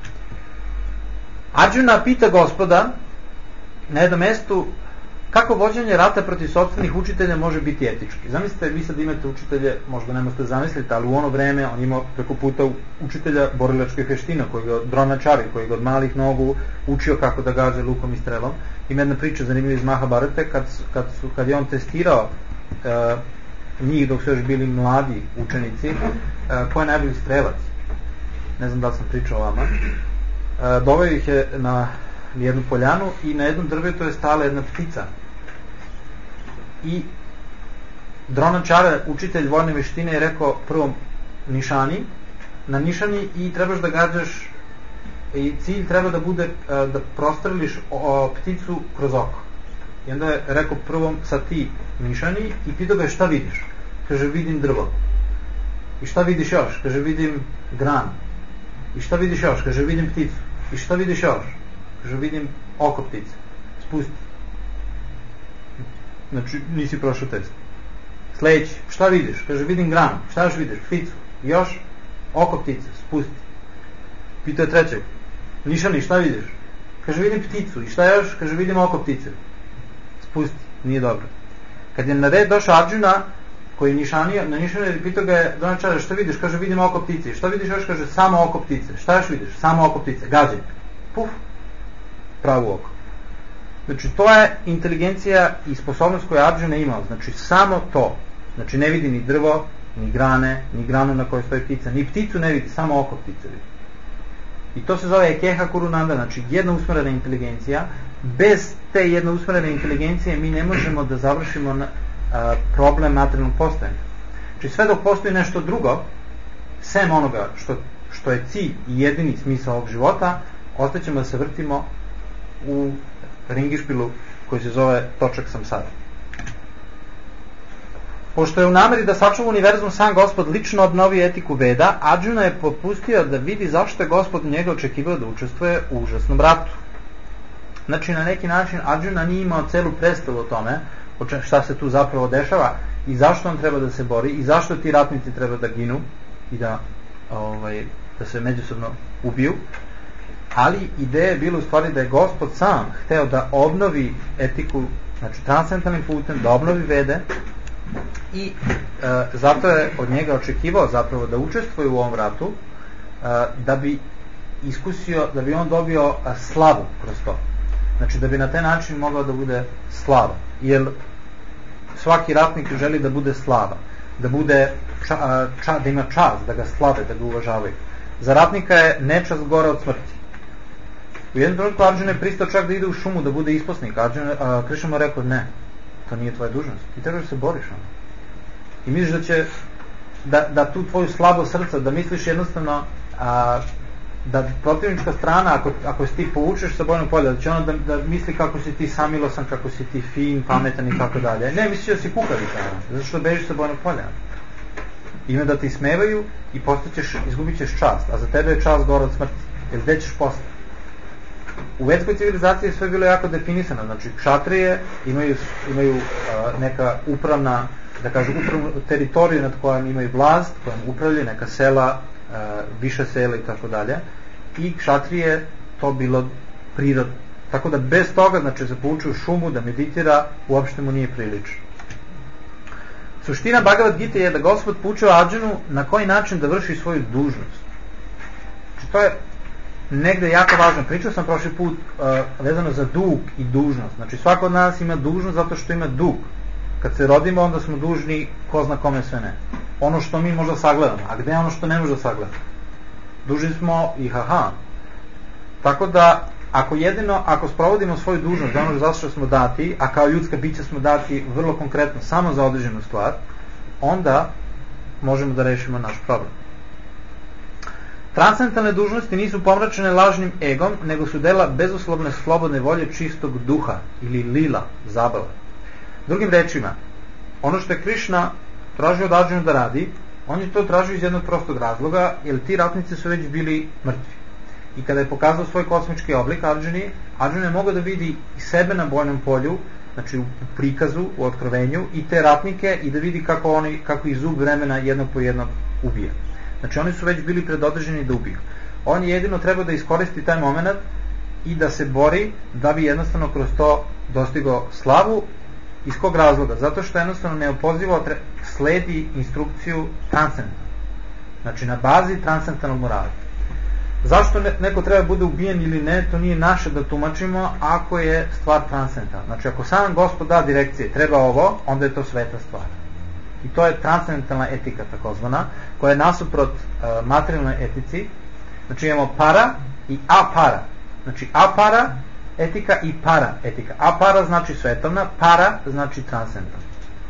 Arjuna pita Gospoda na jednom mestu kako vođenje rata protiv sopstvenih učitelja može biti etički. Zamislite, vi sad imate učitelje, možda ne možete zamisliti, ali u ono vreme on imao preko puta učitelja borilačkih veština, koji ga Dronačari, koji ga od malih nogu učio kako da gađa lukom i strelom. Ima jedna priča zanimljiva iz Mahabharate, kad je on testirao njih dok su još bili mladi učenici, ko je najbolji strelac. Ne znam da li sam pričao vama. Doveo ih je na jednu poljanu i na jednom drvetu je stala jedna ptica. I Dronačara, učitelj vojne veštine, je rekao prvom na nišani i trebaš da gađaš, i cilj treba da bude da prostreliš pticu kroz oko. I onda je rekao prvom sa ti nišani i pitao ga šta vidiš? Kaže vidim drvo. I šta vidiš još? Kaže vidim gran. I šta vidiš još? Kaže vidim pticu. I šta vidiš još? Kaže vidim oko ptice. Spusti. Znači nisi prošao test. Sljedeći, šta vidiš? Kaže vidim gran. Šta još vidiš? Pticu. Još oko ptice. Spusti. Pitao je trećeg. Nišani, šta vidiš? Kaže vidim pticu. I šta još? Kaže vidim oko ptice. Spusti. Nije dobro. Kad je na red došao Arjuna, koji je na nišaniju, pitao ga je Dronačara, šta vidiš? Kaže vidim oko ptice. Šta vidiš još? Kaže samo oko ptice. Šta još vidiš? Samo oko ptice. Gađaj. Puf. Pravo oko. Znači to je inteligencija i sposobnost koju Arjuna imao. Znači samo to. Znači ne vidi ni drvo, ni grane, ni granu na kojoj stoji ptica, ni pticu ne vidi, samo oko ptice vidi. I to se zove Ekeha Kurunanda, znači jednousmerena inteligencija. Bez te jednousmerene inteligencije mi ne možemo da završimo problem materijalnog postojanja. Znači sve dok postoji nešto drugo, sem onoga što je cilj i jedini smisao ovog života, ostaćemo da se vrtimo u ringišpilu koji se zove točak samsara. Pošto je u nameri da sačuva univerzum sam Gospod lično obnovio etiku Veda, Arjuna je popustio da vidi zašto je Gospod njega očekivao da učestvuje u užasnom ratu. Znači na neki način Arjuna nije imao celu predstavu o tome šta se tu zapravo dešava i zašto on treba da se bori i zašto ti ratnici treba da ginu i da se međusobno ubiju. Ali ideja je bila u stvari da je Gospod sam hteo da obnovi etiku, znači transcendentalnim putem, da obnovi Vede i zato je od njega očekivao zapravo da učestvuje u ovom ratu, da bi iskusio, da bi on dobio slavu kroz to. Znači da bi na taj način mogao da bude slava. Jer svaki ratnik želi da bude slava, da bude da ima čast, da ga slave, da ga uvažavaju. Za ratnika je nečast gora od smrti. U jednom trenutku Arjuna je pristao čak da ide u šumu da bude isposnik. Krišna mu rekao ne, to nije tvoja dužnost, ti trebaš da se boriš i misliš da će da tu tvoju slabost srca, da misliš jednostavno da protivnička strana, ako si ti povučeš sa bojnog polja, da će ona da misli kako si ti samilosan, kako si ti fin, pametan i tako dalje. Ne, misliš da si kukavica, zato što bežiš sa bojnog polja. Ima da ti smevaju i izgubit ćeš čast, a za tebe je čast gora od smrti, jer gde ćeš posle? U vedskoj civilizaciji je sve bilo jako definisano, znači kšatrije imaju neka upravna, da kažu upravnu teritoriju nad kojom imaju vlast, kojom upravljaju neka sela, više sela i tako dalje, i kšatrije to bilo prirodno. Tako da bez toga, znači se pouči u šumu da meditira, uopšte mu nije prilično. Suština Bhagavad Gita je da Gospod poučava Arjunu na koji način da vrši svoju dužnost. Znači to je negde jako važno. Pričao sam prošli put vezano za dug i dužnost. Znači svako od nas ima dužnost zato što ima dug. Kad se rodimo, onda smo dužni ko zna kome sve ne. Ono što mi možda sagledamo. A gde je ono što ne možda sagledamo? Dužni smo i haha. Tako da, ako sprovodimo svoju dužnost za ono za što smo dati, a kao ljudska bića smo dati vrlo konkretno samo za određenu stvar, onda možemo da rešimo naš problem. Transcendentalne dužnosti nisu pomračene lažnim egom, nego su dela bezuslovne slobodne volje čistog duha ili lila, zabava. Drugim rečima, ono što je Krišna tražio od Arjuna da radi, on je to tražio iz jednog prostog razloga, jer ti ratnici su već bili mrtvi. I kada je pokazao svoj kosmički oblik Arjuna je mogao da vidi i sebe na bojnom polju, znači u prikazu, u otkrovenju, i te ratnike, i da vidi kako ih zub vremena jednog po jednog ubija. Znači oni su već bili predodređeni da ubiju. On je jedino trebao da iskoristi taj moment i da se bori da bi jednostavno kroz to dostigao slavu. Iz kog razloga? Zato što jednostavno neopozivo sledi instrukciju transcendentalnu. Znači na bazi transcendentalnog morala. Zašto neko treba bude ubijen ili ne, to nije naše da tumačimo ako je stvar transcendentalna. Znači ako sam Gospod da direkcije, treba ovo, onda je to sveta stvar. I to je transcendentalna etika takozvana, koja je nasuprot materijalnoj etici. Znači imamo para i apara. Znači apara etika i para etika. Apara znači svetovna, para znači transcendentalna.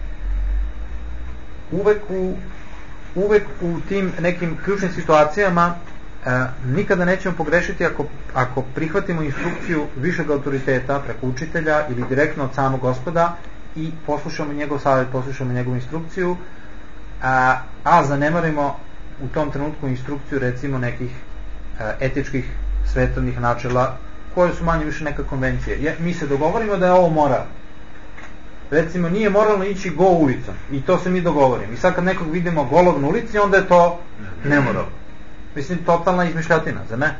Uvek u tim nekim ključnim situacijama nikada nećemo pogrešiti ako prihvatimo instrukciju višeg autoriteta preko učitelja ili direktno od samog Gospoda i poslušamo njegov savjet, poslušamo njegovu instrukciju, a zanemarimo u tom trenutku instrukciju recimo nekih etičkih svetovnih načela koje su manje više neka konvencije. Mi se dogovorimo da je ovo moral. Recimo nije moralno ići go ulicom i to se mi dogovorimo. I sad kad nekog vidimo golog na ulici, onda je to nemoral. Mislim, totalna izmišljotina, za ne?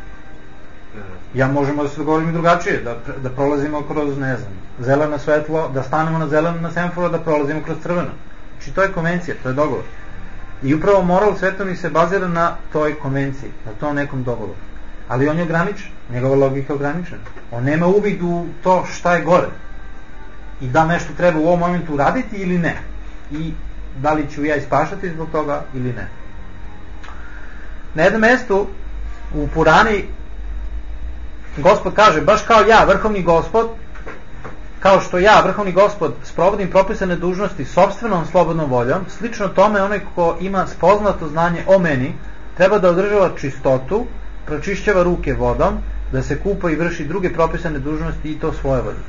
Ja možemo da se dogovorimo drugačije, da prolazimo kroz, ne znam, zeleno svetlo, da stanemo na zeleno na semaforu, da prolazimo kroz crveno. Znači to je konvencija, to je dogovor. I upravo moral svetovni se bazira na toj konvenciji, na tom nekom dogovoru. Ali on je ograničen, njegova logika je ograničena. On nema uvid u to šta je gore. I da nešto treba u ovom momentu uraditi ili ne. I da li ću ja ispaštati zbog toga ili ne. Na jednom mestu u Purani Gospod kaže, baš kao ja, vrhovni Gospod, kao što ja, vrhovni Gospod, sprovodim propisane dužnosti sopstvenom slobodnom voljom, slično tome onaj ko ima spoznato znanje o meni, treba da održava čistotu, pročišćava ruke vodom, da se kupa i vrši druge propisane dužnosti i to svojevoljno.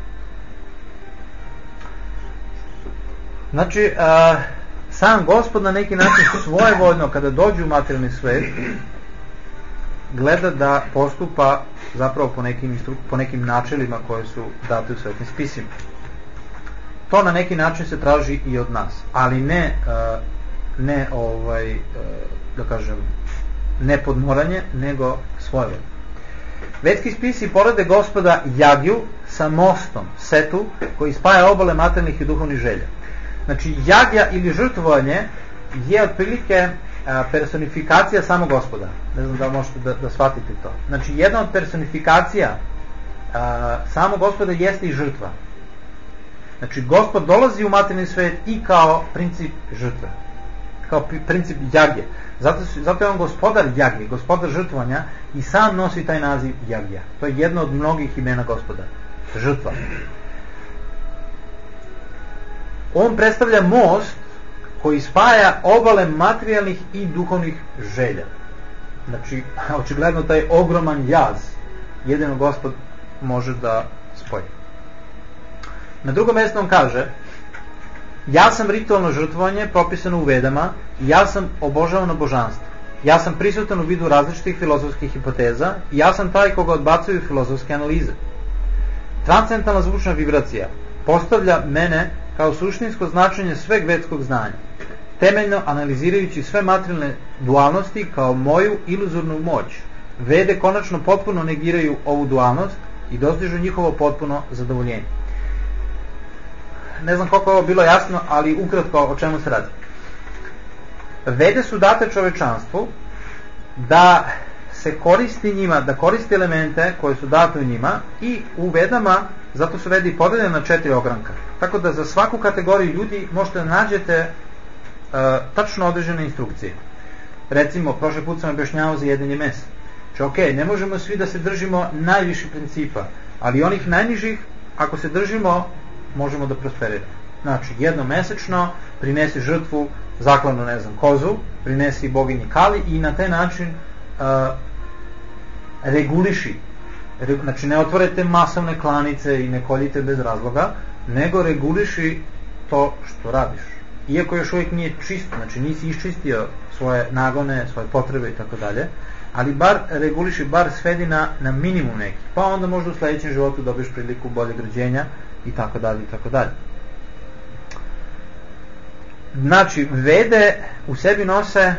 Znači, sam Gospod na neki način svojevoljno kada dođe u materijalni svet gleda da postupa zapravo po nekim načelima koje su date u svetnim spisima. To na neki način se traži i od nas, ali ne da kažem ne podmoranje, nego svojevoljno. Vedski spisi porede Gospoda Jagju sa mostom, setu, koji spaja obale materijalnih i duhovnih želja. Znači, jagja ili žrtvovanje je otprilike personifikacija samog Gospoda. Ne znam da možete da shvatite to. Znači, jedna od personifikacija samog Gospoda jeste i žrtva. Znači, Gospod dolazi u materijalni svet i kao princip žrtve. Kao princip jagje. Zato je on gospodar jagje, gospodar žrtvovanja i sam nosi taj naziv jagja. To je jedno od mnogih imena Gospoda. Žrtva. On predstavlja most koji spaja obale materijalnih i duhovnih želja. Znači, očigledno taj ogroman jaz jedino Gospod može da spoji. Na drugom mjestu on kaže, ja sam ritualno žrtvovanje propisano u Vedama i ja sam obožavano božanstvo. Ja sam prisutan u vidu različitih filozofskih hipoteza i ja sam taj koga odbacuju filozofske analize. Transcendentalna zvučna vibracija postavlja mene kao suštinsko značenje sveg vedskog znanja, temeljno analizirajući sve materijalne dualnosti kao moju iluzornu moć. Vede konačno potpuno negiraju ovu dualnost i dostižu njihovo potpuno zadovoljenje. Ne znam koliko je ovo bilo jasno, ali ukratko o čemu se radi. Vede su date čovečanstvu da se koristi njima, da koristi elemente koje su date u njima i u Vedama, zato su Vede i podeljene na 4 ogranka. Tako da za svaku kategoriju ljudi možete da nađete tačno određene instrukcije. Recimo, prošle put sam objašnjavao za jedenje mesa. Znači, ne možemo svi da se držimo najviših principa, ali onih najnižih, ako se držimo, možemo da prosperiramo. Znači, jednom mesečno prinesi žrtvu zaklanu, ne znam, kozu, prinesi boginji Kali i na taj način reguliši. Znači ne otvorite masovne klanice i ne koljite bez razloga, nego reguliši to što radiš. Iako još uvijek nije čisto, znači nisi iščistio svoje nagone, svoje potrebe i tako dalje, ali bar reguliši, bar svedi na minimum neki, pa onda možda u sledećem životu dobiješ priliku boljeg rođenja i tako dalje i tako dalje. Znači, Vede u sebi nose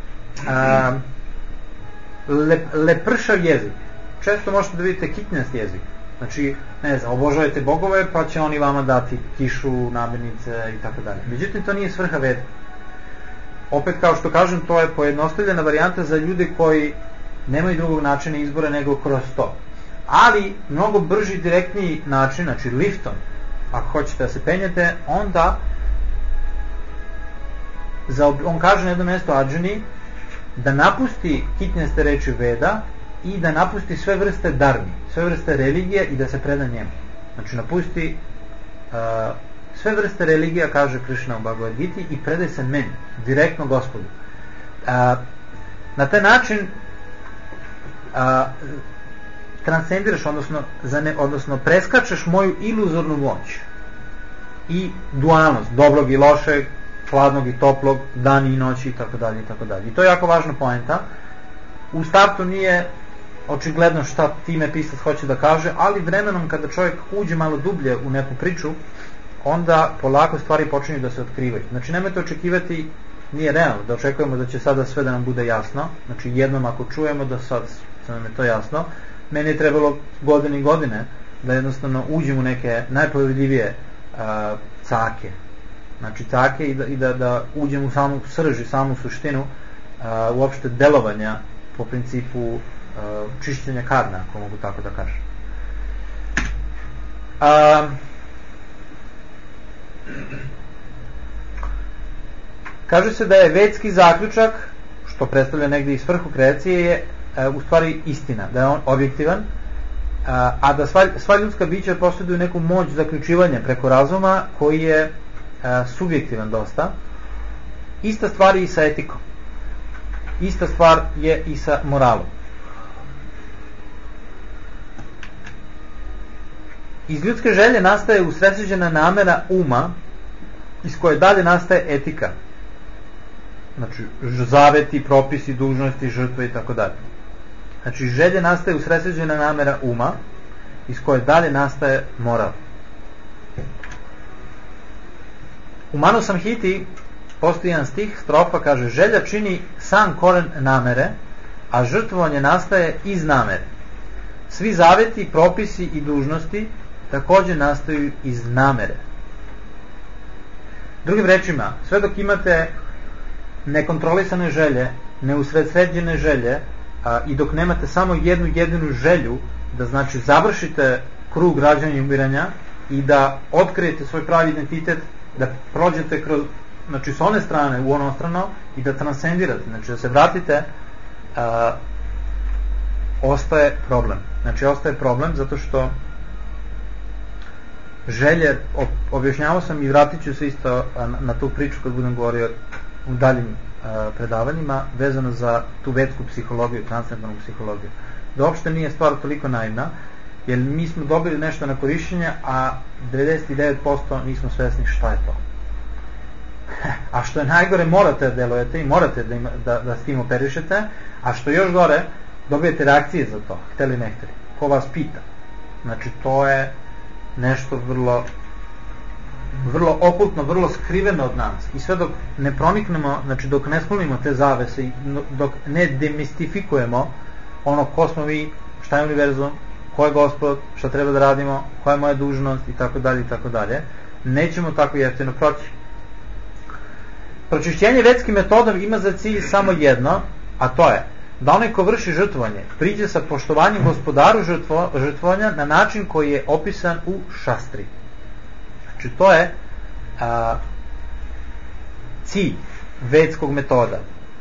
lepršav jezik. Često možete da vidite kitnjast jezik. Znači, ne znam, obožavajte bogove, pa će oni vama dati kišu, namirnice i tako dalje. Međutim, to nije svrha Vede. Opet, kao što kažem, to je pojednostavljena varijanta za ljude koji nemaju drugog načina izbora nego kroz to. Ali, mnogo brži, direktniji način, znači liftom, ako hoćete da se penjete, onda on kaže na jednom mjestu Arjuni da napusti kitnjaste reči Veda i da napusti sve vrste dharmi, sve vrste religije i da se preda njemu. Znači napusti sve vrste religija, kaže Krishna u Bhagavad Gita, i predaj se meni, direktno Gospodu. Na taj način transcendiraš, odnosno preskačeš moju iluzornu moć i dualnost, dobrog i lošeg, hladnog i toplog, dani i noći i tako dalje i tako dalje. I to je jako važna poenta. U startu nije očigledno šta time pisac hoće da kaže, ali vremenom kada čovjek uđe malo dublje u neku priču, onda polako stvari počinju da se otkrivaju. Znači nemojte očekivati, nije realno da očekujemo da će sada sve da nam bude jasno. Znači jednom ako čujemo da sad nam je to jasno, meni je trebalo godine i godine da jednostavno uđem u neke najpovedljivije cake. Znači cake i da uđem u samu srž i samu suštinu uopšte delovanja po principu čišćenja karma, ako mogu tako da kažem. Kaže se da je vedski zaključak, što predstavlja negdje i svrhu kreacije, je u stvari istina, da je on objektivan, a da sva ljudska bića posjeduju neku moć zaključivanja preko razuma koji je subjektivan dosta. Ista stvar je i sa etikom. Ista stvar je i sa moralom. Iz ljudske želje nastaje usredsređena namera uma, iz koje dalje nastaje etika. Znači, zaveti, propisi, dužnosti, žrtve i tako dalje. Znači, želje nastaje usredsređena namera uma, iz koje dalje nastaje moral. U Manu Samhiti postoji jedan stih, strofa, kaže: želja čini sam koren namere, a žrtvovanje nastaje iz namere. Svi zaveti, propisi i dužnosti također nastaju iz namere. Drugim rečima, sve dok imate nekontrolisane želje, neusredsređene želje, i dok nemate samo jednu jedinu želju, da znači završite krug rađanja i umiranja i da otkrijete svoj pravi identitet, da prođete kroz, znači s one strane u onostrano i da transcendirate, znači da se vratite, ostaje problem. Znači ostaje problem zato što želje, objašnjavao sam i vratit ću se isto na tu priču kad budem govorio u daljim predavanjima vezano za tu vetsku psihologiju, transcendentalnu psihologiju. Da uopšte nije stvar toliko naivna, jer mi smo dobili nešto na korišćenje, a 99% nismo svesni šta je to. A što je najgore, morate da delujete i morate da s tim operišete, a što još gore, dobijete reakcije za to, hteli ne hteli. Ko vas pita? Znači to je nešto vrlo okultno, vrlo skriveno od nas. I sve dok ne proniknemo, znači dok ne sklonimo te zavese i dok ne demistifikujemo ono ko smo mi, šta je univerzum, ko je Gospod, šta treba da radimo, koja je moja dužnost i tako dalje, nećemo tako jeftino proći. Pročišćenje vetskim metodom ima za cilj samo jedno, a to je da onaj ko vrši žrtvovanje priđe sa poštovanjem gospodaru žrtvovanja na način koji je opisan u šastri. Znači to je cilj vedskog metoda.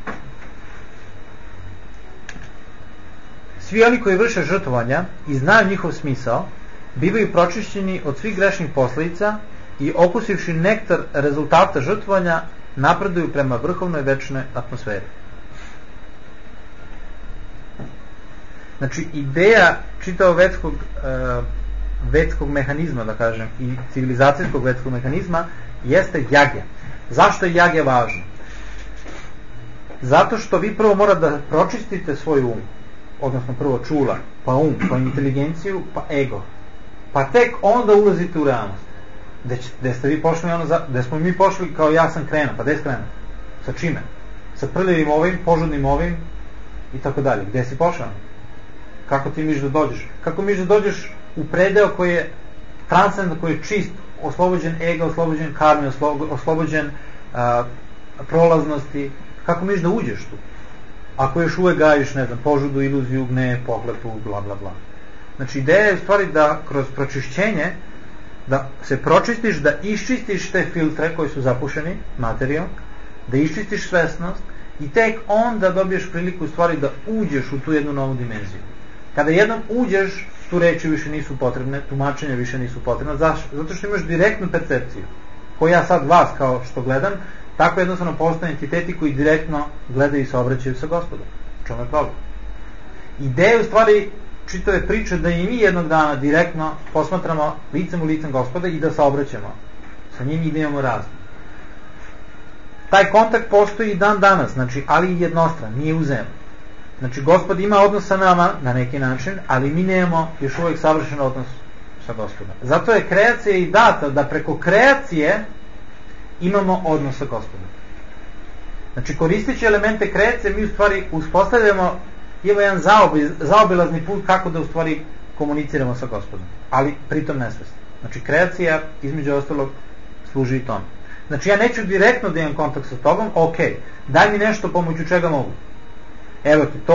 Svi oni koji vrše žrtvovanja i znaju njihov smisao bivaju pročišćeni od svih grešnih posljedica i okusivši nektar rezultata žrtvovanja napreduju prema vrhovnoj večnoj atmosferi. Znači, ideja čitavog vetskog mehanizma, da kažem, i civilizacijskog vetskog mehanizma jeste jagja. Zašto je jagja važno? Zato što vi prvo morate da pročistite svoj um, odnosno prvo čula, pa um, pa inteligenciju, pa ego. Pa tek onda ulazite u realnost. Gde ste vi pošli, gde smo mi pošli kao ja sam krenuo, pa gde si krenuo? Sa čime? Sa prljavim ovim, požudnim ovim i tako dalje. Gde si pošao? Kako ti misliš da dođeš? Kako misliš da dođeš u predeo koji je transcendentan, koji je čist, oslobođen ega, oslobođen karme, oslobođen prolaznosti? Kako misliš da uđeš tu? Ako još uvek gajiš, ne znam, požudu, iluziju, gnev, pohlepu, bla bla bla. Znači, ideja je u stvari da kroz pročišćenje, da se pročistiš, da iščistiš te filtre koji su zapušeni materijom, da iščistiš svesnost i tek onda dobiješ priliku u stvari da uđeš u tu jednu novu dimenziju. Kada jednom uđeš, tu reči više nisu potrebne, tumačenja više nisu potrebne. Zašto? Zato što imaš direktnu percepciju. Ko ja sad vas kao što gledam, tako jednostavno postoje entiteti koji direktno gledaju i se obraćaju sa Gospodom. Čemu je problem? Ideja u stvari čitave priče da i mi jednog dana direktno posmatramo licem u licem Gospoda i da se obraćamo sa njim i da imamo razum. Taj kontakt postoji i dan danas, znači, ali i jednostran, nije uzemno. Znači, Gospod ima odnos sa nama na neki način, ali mi nemamo još uvijek savršen odnos sa Gospodom. Zato je kreacija i data da preko kreacije imamo odnos sa Gospodom. Znači, koristeći elemente kreacije, mi u stvari uspostavljamo, imamo jedan zaobilazni put kako da u stvari komuniciramo sa Gospodom, ali pritom nesvesno. Znači, kreacija, između ostalog, služi i tome. Znači, ja neću direktno da imam kontakt sa tobom, ok, daj mi nešto pomoću čega mogu. Evo ti,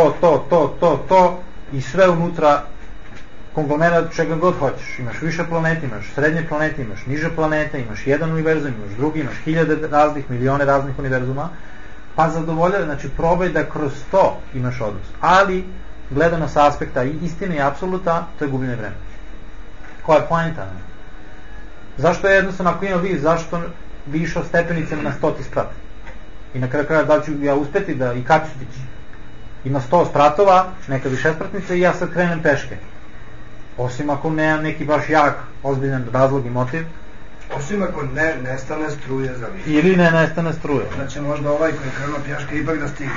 to i sve unutra konglomerat čega god hoćeš. Imaš više planeta, imaš srednje planete, imaš niže planete, imaš jedan univerzum, imaš drugi, imaš hiljade raznih, milione raznih univerzuma, pa zadovoljava, znači probaj da kroz to imaš odnos. Ali, gledano sa aspekta i istine i apsoluta, to je gubljenje vremena. Koja je poenta? Zašto je jednostavno, ako imam zašto bi išao stepenicama na 100 sprat? I na kraju kraja, da li ću ja uspeti da i kad ću stići? Ima 100 spratova, neka višespratnica i ja sad krenem peške. Osim ako nemam neki baš jak, ozbiljan razlog i motiv. Osim ako nestane struje za više. Ili ne nestane struje. Da će možda ovaj koji krenuo pješke ipak da stigne.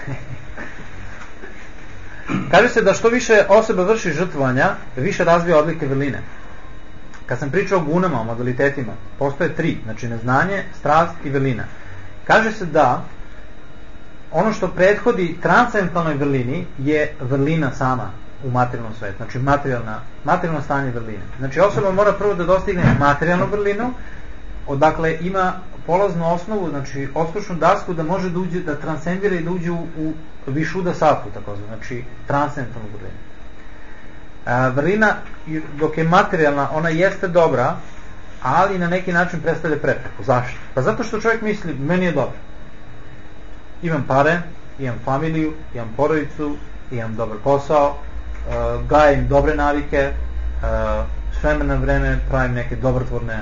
Kaže se da što više osoba vrši žrtvovanja, više razvija odlike vrline. Kad sam pričao o gunama, o modalitetima, postoje 3, znači neznanje, strast i vrlina. Kaže se da ono što prethodi transcendentalnoj vrlini je vrlina sama u materijalnom svetu, znači materijalno stanje vrline. Znači osoba mora prvo da dostigne materijalnu vrlinu, odakle ima polaznu osnovu, znači odskočnu dasku da može da uđe, da transcendira i da uđe u višuda sattvu, takozvano, znači transcendentalnu vrlinu. Vrlina, dok je materijalna, ona jeste dobra, ali na neki način predstavlja prepreku. Zašto? Pa zato što čovjek misli, meni je dobro. Imam pare, imam familiju, imam porodicu, imam dobar posao, gajim dobre navike, s vremena na vreme pravim neke dobrotvorne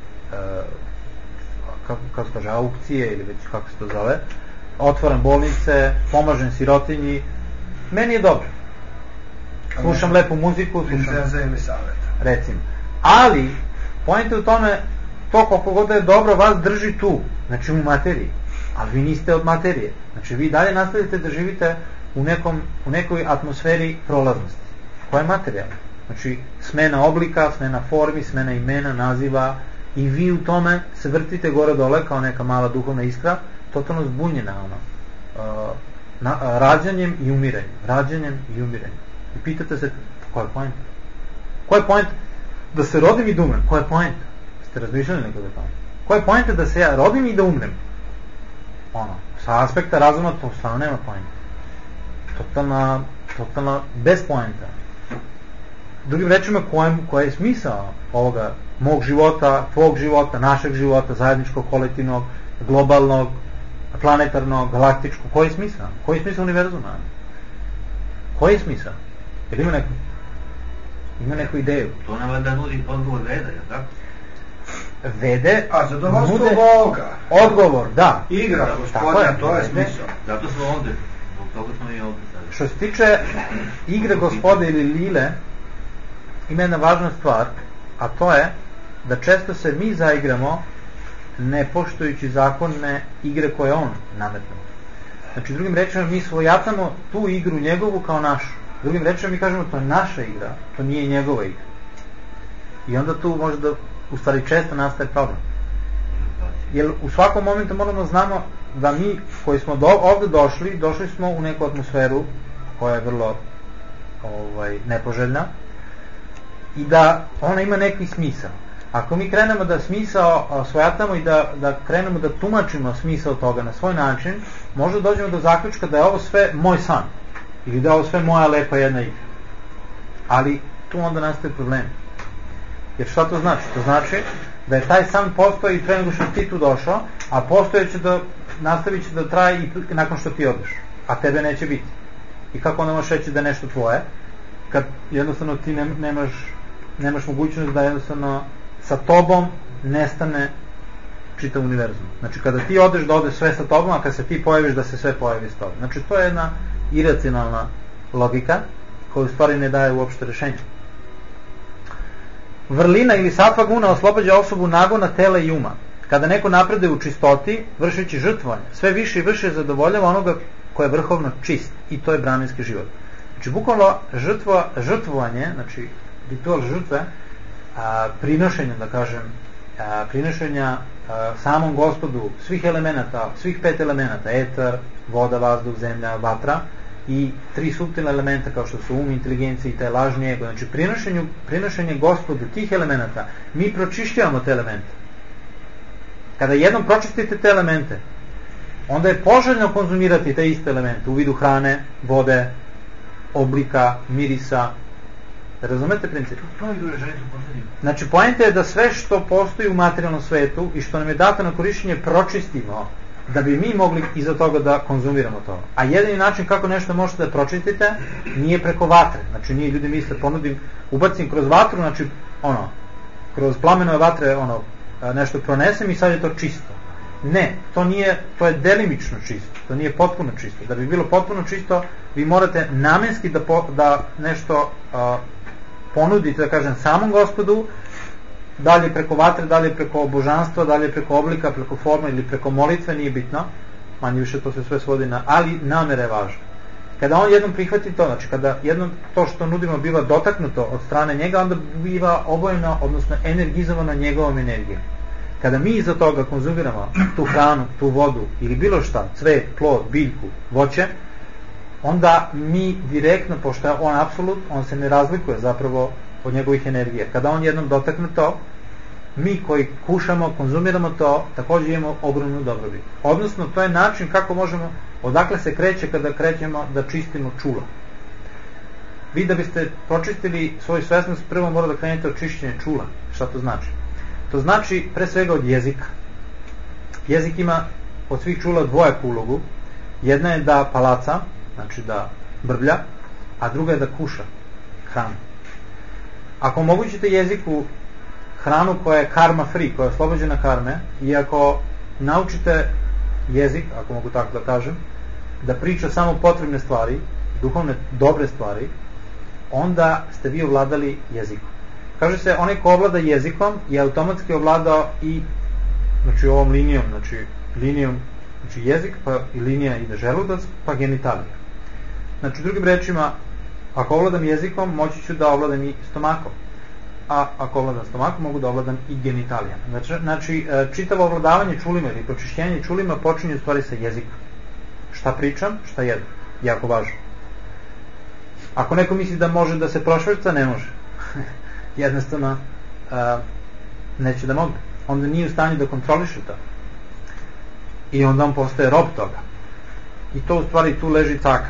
kako se kaže, aukcije ili već kako se to zove, otvaram bolnice, pomažem sirotinji, meni je dobro. Slušam lepu muziku, recimo. Ali, poenta je u tome, to koliko god je dobro, vas drži tu, znači u materiji, ali vi niste od materije. Znači vi dalje nastavite da živite u nekoj atmosferi prolaznosti, koja je materijalna. Znači smena oblika, smena formi, smena imena, naziva, i vi u tome se vrtite gore dole kao neka mala duhovna iskra, totalno zbunjena rađanjem i umiranjem. I pitate se, koja je poenta? Koja je poenta? Da se rodim i da umrem. Koja je poenta? Ste razmišljali nekada o tome? Koja je poenta da se ja rodim i da umrem? Sa aspekta razuma to stvarno nema poenta. Totalna bez poenta. Drugim rečima, koja je smisao ovoga mog života, tvog života, našeg života, zajedničkog, kolektivnog, globalnog, planetarnog, galaktičkog? Koji je smisao? Koji je smisao univerzuma? Koji je smisao? Jer ima neku ideju. To nam da nudi odgovor Veda, je tako? vede zadovoljstvo Boga. Odgovor, da. Igra Gospodina, to je smisao. Zato smo ovde, zbog toga smo i ovde sada. Što se tiče igre Gospode ili lile, ima jedna važna stvar, a to je da često se mi zaigramo ne poštujući zakonne igre koje on nametnuo. Znači, drugim rečima, mi svojatamo tu igru njegovu kao našu. Drugim rečima, mi kažemo to je naša igra, to nije njegova igra. I onda tu može da, u stvari, često nastaje problem. Jer u svakom momentu moramo znamo da mi koji smo ovde došli smo u neku atmosferu koja je vrlo nepoželjna i da ona ima neki smisao. Ako mi krenemo da smisao svojatamo i da krenemo da tumačimo smisao toga na svoj način, možda dođemo do zaključka da je ovo sve moj san ili da je ovo sve moja lepa jedna igra. Ali tu onda nastaje problem. Jer šta to znači? To znači da je taj san postoji pre nego što ti tu došao, a nastavit će da traje i nakon što ti odeš, a tebe neće biti. I kako onda možeš reći da je nešto tvoje, kad jednostavno ti nemaš mogućnost da jednostavno sa tobom nestane čitav univerzum. Znači, kada ti odeš da ode sve sa tobom, a kada se ti pojaviš da se sve pojavi s tobom. Znači, to je jedna iracionalna logika koja u stvari ne daje uopšte rešenje. Vrlina ili satva guna oslobađa osobu nagona tela i uma. Kada neko napreduje u čistoti, vršeći žrtvovanje, sve više i više zadovoljava onoga koja je vrhovno čist, i to je braninski život. Znači, bukvalno žrtvovanje, znači ritual žrtve, prinošenja, da kažem, prinošenja samom Gospodu svih elemenata, svih 5 elemenata, etar, voda, vazduh, zemlja, vatra, i 3 suptilna elementa kao što su inteligencija i taj lažni ego. Znači, prinošenje Gospodu tih elemenata, mi pročišćavamo te elemente. Kada jednom pročistite te elemente, onda je poželjno konzumirati te iste elemente u vidu hrane, vode, oblika, mirisa. Razumete princip? Znači, poenta je da sve što postoji u materijalnom svetu i što nam je dato na korišćenje pročistimo, da bi mi mogli iza toga da konzumiramo to. A jedini način kako nešto možete da pročistite nije preko vatre. Znači, nije, ljudi misle, ubacim kroz vatru, znači, kroz plamenove vatre, nešto pronesem i sad je to čisto. Ne, to je delimično čisto, to nije potpuno čisto. Da bi bilo potpuno čisto, vi morate namenski da nešto ponudite, da kažem, samom Gospodu, dalje preko vatre, dalje preko božanstva, dalje preko oblika, preko forme ili preko molitve, nije bitno, manje više to se sve svodi ali namera je važna. Kada on jednom prihvati to, znači kada jednom to što nudimo biva dotaknuto od strane njega, onda biva obojeno, odnosno energizovano njegovom energijom. Kada mi iza toga konzumiramo tu hranu, tu vodu ili bilo šta, cvet, plod, biljku, voće, onda mi direktno, pošto je on apsolut, on se ne razlikuje zapravo od njegovih energija. Kada on jednom dotakne to, mi koji kušamo, konzumiramo to, također imamo ogromnu dobrobit. Odnosno, to je način kako možemo, odakle se kreće kada krećemo da čistimo čula. Vi da biste pročistili svoju svesnost, prvo mora da krenete od čišćenja čula. Šta to znači? To znači pre svega od jezika. Jezik ima od svih čula dvojaku ulogu. Jedna je da palaca, znači da brblja, a druga je da kuša hranu. Ako omogućite jeziku hranu koja je karma free, koja je oslobođena karme, i ako naučite jezik, ako mogu tako da kažem, da priča samo potrebne stvari, duhovne dobre stvari, onda ste vi ovladali jezikom. Kaže se, onaj ko ovlada jezikom je automatski ovladao i, znači, ovom linijom, znači jezik, pa i linija ide želudac, pa genitalija. Znači, drugim rečima, ako ovladam jezikom, moći ću da ovladam i stomakom. A ako ovladam stomakom, mogu da ovladam i genitalijama. Znači, čitavo ovladavanje čulima ili pročišćenje čulima počinje u stvari sa jezikom. Šta pričam, šta jedem. Jako važno. Ako neko misli da može da se prošverca, ne može. Jednostavno, neće da mogne. Onda nije u stanju da kontroliše to. I onda on postaje rob toga. I to u stvari tu leži caka.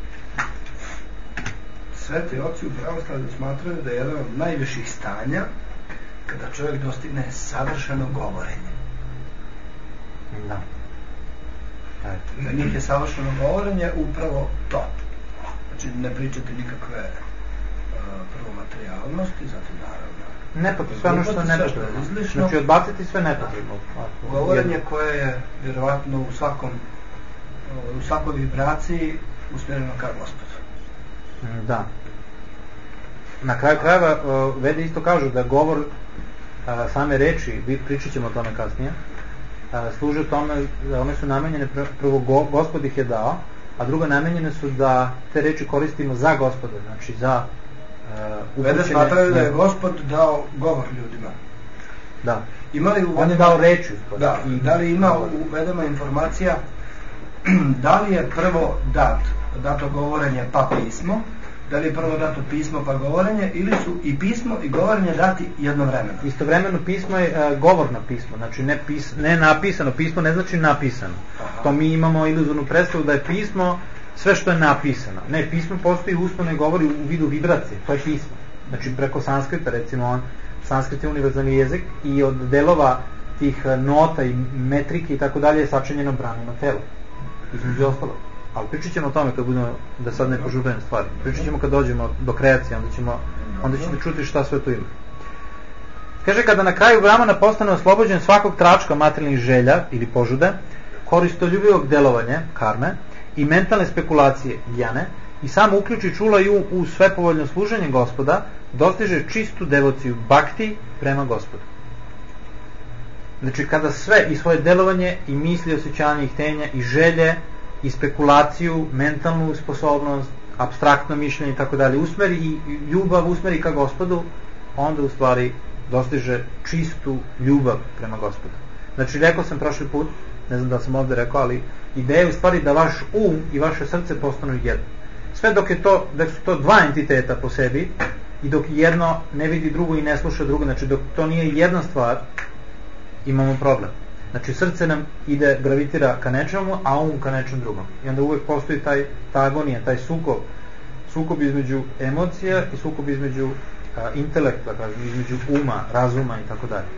Sveti oci u pravoslavlju smatraju da je jedan od najviših stanja kada čovjek dostigne savršeno govorenje. Da. Za njih je savršeno govorenje upravo to. Znači, ne pričate nikakve prvo materijalnosti, zatim naravno Nepotrebno, sve ono što je nepotrebno. Izlišno. Znači odbaciti sve nepotrebno. Govorenje koje je vjerovatno u svakoj vibraciji usmjereno ka Gospodu. Da. Na kraju krajeva Vede isto kažu da govor same reči, pričat ćemo o tome kasnije, služe tome da one su namenjene, prvo Gospod ih je dao, a drugo namenjene su da te reči koristimo za Gospoda, znači za Vede smatraju da je Gospod dao govor ljudima. Da. On je dao reči. Da li ima u Vedama informacija da li je prvo dato govorenje pa pismo, da li je prvo dato pismo pa govorenje, ili su i pismo i govorenje dati jednovremeno? Istovremeno pismo je govorno pismo, znači ne napisano. Pismo ne znači napisano. Aha. To mi imamo iluzornu predstavu da je pismo sve što je napisano. Ne, pismo postoji u usmeno i govori u vidu vibracije, to je pismo. Znači preko sanskrita, recimo sanskrit je univerzalni jezik i od delova tih nota i metrike i tako dalje je sačinjeno branjeno telo, između ostalog. Ali pričat ćemo o tome kad budemo, da sad ne požurujem stvari. Pričat ćemo kad dođemo do kreacije, onda ćete čuti šta sve tu ima. Kaže, kada na kraju Brahmana postane oslobođen svakog tračka materijalnih želja ili požude, koristoljubivog delovanja, karme, i mentalne spekulacije, jane, i samo uključi čula i u svepovoljno služenje Gospoda, dostiže čistu devociju, bhakti prema Gospodu. Znači, kada sve i svoje delovanje i misli, osjećanje i htenja i želje i spekulaciju, mentalnu sposobnost, apstraktno mišljenje i tako dalje usmeri i ljubav usmeri ka Gospodu, onda u stvari dostiže čistu ljubav prema Gospodu. Znači, rekao sam prošli put, ne znam da sam ovdje rekao, ali ideja je u stvari da vaš i vaše srce postanu jedno. Sve dok su to dva entiteta po sebi i dok jedno ne vidi drugo i ne sluša drugo, znači dok to nije jedna stvar, imamo problem. Znači srce nam gravitira ka nečemu, a ka nečem drugom. I onda uvijek postoji ta agonija, taj sukob između emocija i sukob između intelekta, između uma, razuma i tako dalje.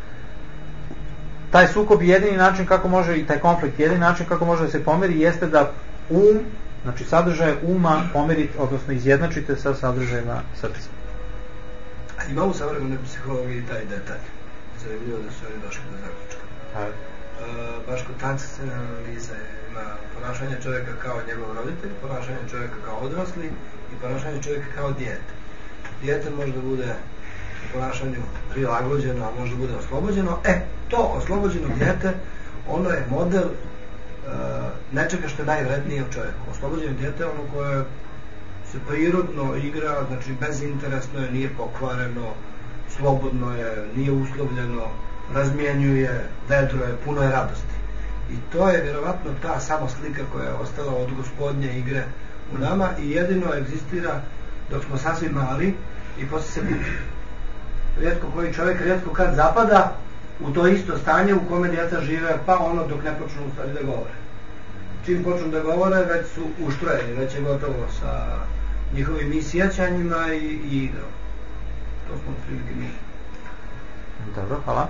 Taj sukob jedini način kako može, i taj konflikt jedini način kako može da se pomeri jeste da znači sadržaje uma pomerite, odnosno izjednačite sa sadržajima srca. Ima u savremenoj psihologiji taj detalj. Zanimljivo da su oni došli do zaključka. Baš kod transakcionalne analize ima ponašanje čovjeka kao njegov roditelj, ponašanje čovjeka kao odrasli i ponašanje čovjeka kao dijete. Dijete može da bude u ponašanju prilagođeno, a može da bude oslobođeno. To oslobođeno dijete, ono je model nečega što je najvrednije u čovjeku. Oslobođeno dijete je ono koje se prirodno igra, znači bezinteresno je, nije pokvareno, slobodno je, nije uslovljeno, razmjenjuje, vedro je, puno je radosti. I to je vjerovatno ta samo slika koja je ostala od Gospodnje igre u nama i jedino egzistira dok smo sasvim mali i poslije se buti. Rijetko koji čovjek rijetko kad zapada u to isto stanje u kome djeca žive, pa ono dok ne počnu u stvari da govore. Čim počnu da govore, već su uštrojeni, već je gotovo sa njihovim i sjećanjima i igrom. To smo prilike mi. Dobro, hvala.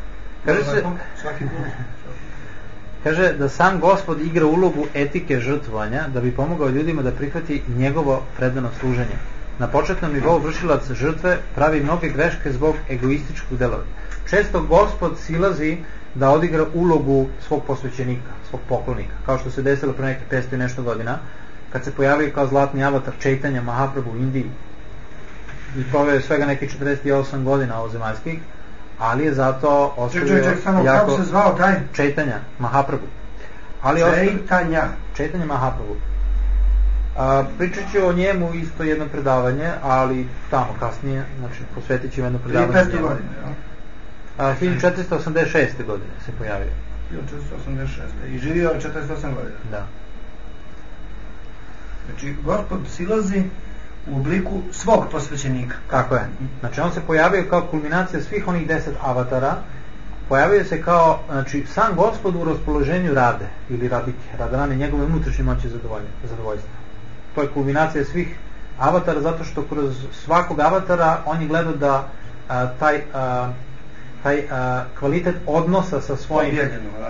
Kaže da sam Gospod igra ulogu etike žrtvovanja da bi pomogao ljudima da prihvati njegovo predano služenje. Na početnom nivou vršilac žrtve pravi mnoge greške zbog egoističkog delovanja. Često Gospod silazi da odigra ulogu svog posvećenika, svog poklonika, kao što se desilo pre neke 500 i nešto godina, kad se pojavio kao zlatni avatar Čejtanja Mahaprabhu u Indiji i proveo je svega neki 48 godina ovozemaljskih, ali je zato ostavio kako se zvao taj? Čejtanja Mahaprabhu. Čejtanja Mahaprabhu. Pričat ću o njemu isto jedno predavanje, ali tamo kasnije, znači posvetit ću jedno predavanje. 15. godine, ja? 1486. godine se pojavio. 1486. I živio 48 godina. Da. Znači, Gospod silazi u obliku svog posvećenika. Kako je? Znači, on se pojavio kao kulminacija svih onih 10 avatara. Pojavio se kao, znači, sam Gospod u raspoloženju Rade ili Radike. Radharani, njegove unutrašnje moći zadovoljstva. To je kulminacija svih avatara, zato što kroz svakog avatara on je gledao da taj kvalitet odnosa sa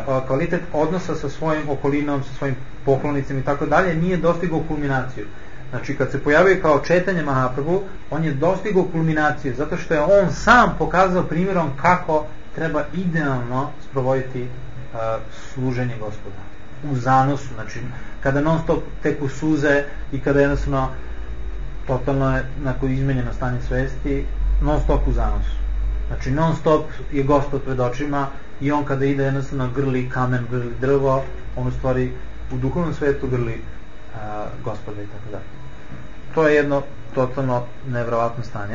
svojim okolinom, sa svojim poklonicima i tako dalje nije dostigao kulminaciju. Znači kad se pojavio kao Četanja Mahaprabhu, on je dostigao kulminaciju zato što je on sam pokazao primjerom kako treba idealno sprovoditi služenje Gospoda u zanosu, znači kada non stop teku suze i kada jednostavno totalno je izmenjeno stanje svesti, non stop u zanosu, znači non stop je Gospod pred očima i on kada ide jednostavno grli kamen, grli drvo, on u stvari u duhovnom svetu grli Gospoda i tako dalje. To je jedno totalno nevjerovatno stanje.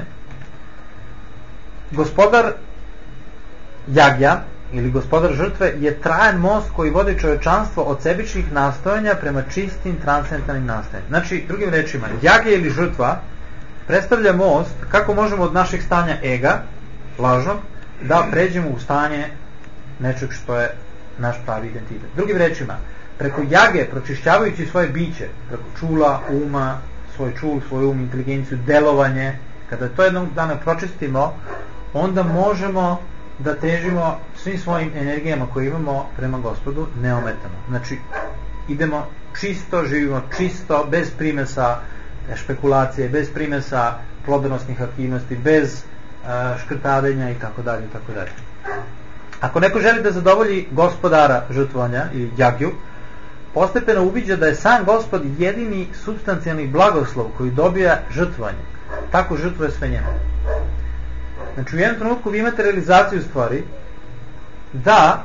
Gospodar jagja ili gospodar žrtve je trajan most koji vodi čovječanstvo od sebičnih nastojanja prema čistim transcendentalnim nastojanjima. Znači, drugim rečima, jagja ili žrtva predstavlja most kako možemo od našeg stanja ega, lažnog, da pređemo u stanje nečeg što je naš pravi identitet. Drugim rečima, preko jage, pročišćavajući svoje biće, preko čula, uma, svoj čul, svoj um, inteligenciju, delovanje, kada to jednog dana pročistimo, onda možemo da težimo svim svojim energijama koje imamo prema Gospodu neometano. Znači, idemo čisto, živimo čisto, bez primesa špekulacije, bez primesa plodonosnih aktivnosti, bez škrtarenja i tako dalje i tako dalje. Ako neko želi da zadovolji gospodara žrtvovanja ili jagju, postepeno uviđa da je sam Gospod jedini supstancijalni blagoslov koji dobija žrtvovanje. Tako žrtvuje sve njemu. Znači u jednom trenutku vi imate realizaciju stvari da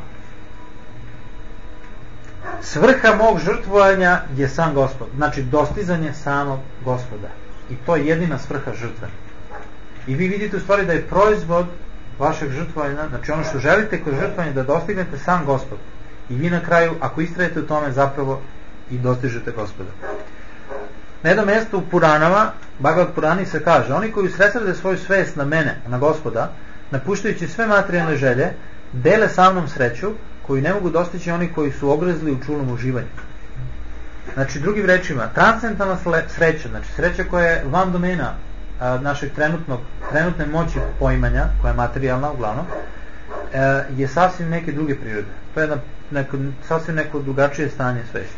svrha mog žrtvovanja je sam Gospod. Znači dostizanje samog Gospoda. I to je jedina svrha žrtve. I vi vidite u stvari da je proizvod vašeg žrtvovanja, znači ono što želite kroz žrtvovanje da dostignete sam Gospod. I vi na kraju, ako istrajete u tome, zapravo i dostižete Gospoda. Na jednom mjestu u Puranama, Bhagavad Purani se kaže: oni koji usredsrede svoju svest na mene, na Gospoda, napuštajući sve materijalne želje, dele sa mnom sreću koju ne mogu dostići oni koji su ogrezli u čulnom uživanju. Znači, drugim rečima, transcendentalna sreća, znači sreća koja je van domena našeg trenutne moći poimanja, koja je materijalna uglavnom, je sasvim neke druge prirode. To je sasvim neko drugačije stanje svesti.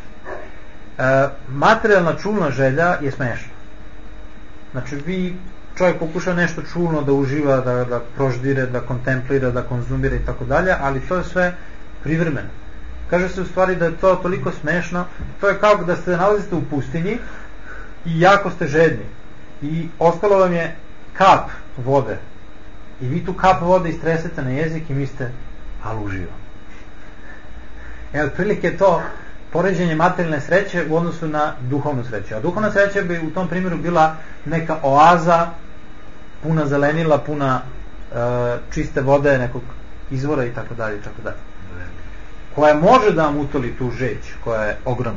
Materijalna čulna želja je smešna. Znači čovjek pokuša nešto čulno da uživa, da proždire, da kontemplira, da konzumira i tako dalje, ali to je sve privremeno. Kaže se u stvari da je to toliko smešno, to je kao da se nalazite u pustinji i jako ste žedni i ostalo vam je kap vode i vi tu kap vode istresete na jezik i mislite, ali uživam. Otprilike je to poređenje materijalne sreće u odnosu na duhovnu sreću. A duhovna sreća bi u tom primjeru bila neka oaza, puna zelenila, puna čiste vode, nekog izvora i tako dalje, koja može da vam utoli tu žeć, koja je ogromna.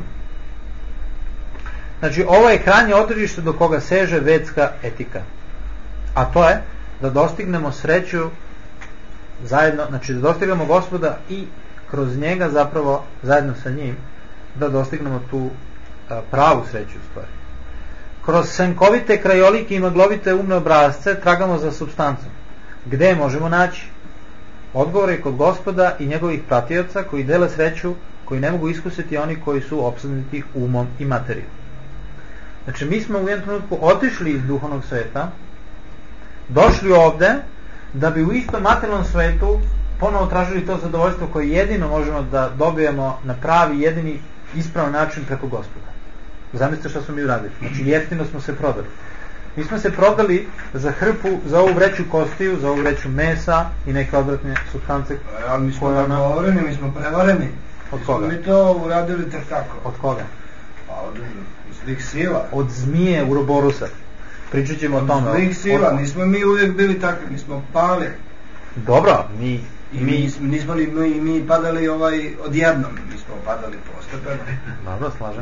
Znači, ovo je krajnje odredište do koga seže vedska etika. A to je da dostignemo sreću zajedno, znači da dostignemo Gospoda i kroz njega zapravo, zajedno sa njim, da dostignemo tu pravu sreću u stvari. Kroz senkovite krajolike i maglovite umne obrazce tragamo za supstancom. Gde možemo naći? Odgovor je kod Gospoda i njegovih pratioca koji dele sreću, koji ne mogu iskusiti oni koji su opsednuti umom i materijom. Znači, mi smo u jednom trenutku otišli iz duhovnog sveta, došli ovde, da bi u istom materijalnom svetu ponovo tražili to zadovoljstvo koje jedino možemo da dobijemo na pravi, jedini ispravan način preko Gospoda. Zamislite što smo mi uradili. Znači, jeftino smo se prodali. Mi smo se prodali za hrpu, za ovu vreću kostiju, za ovu vreću mesa i neke odvratne supstance. Ali mi smo nagovoreni, mi smo prevareni. Od koga? Mi to uradili tak tako. Od koga? Pa od zlih sila. Od zmije Uroborusa. Pričat ćemo o tome. Od zlih sila, nismo mi uvijek bili takvi, mi smo pali. Dobro, nismo li mi padali odjednom, mi smo padali postepeno. Dobro, slažem.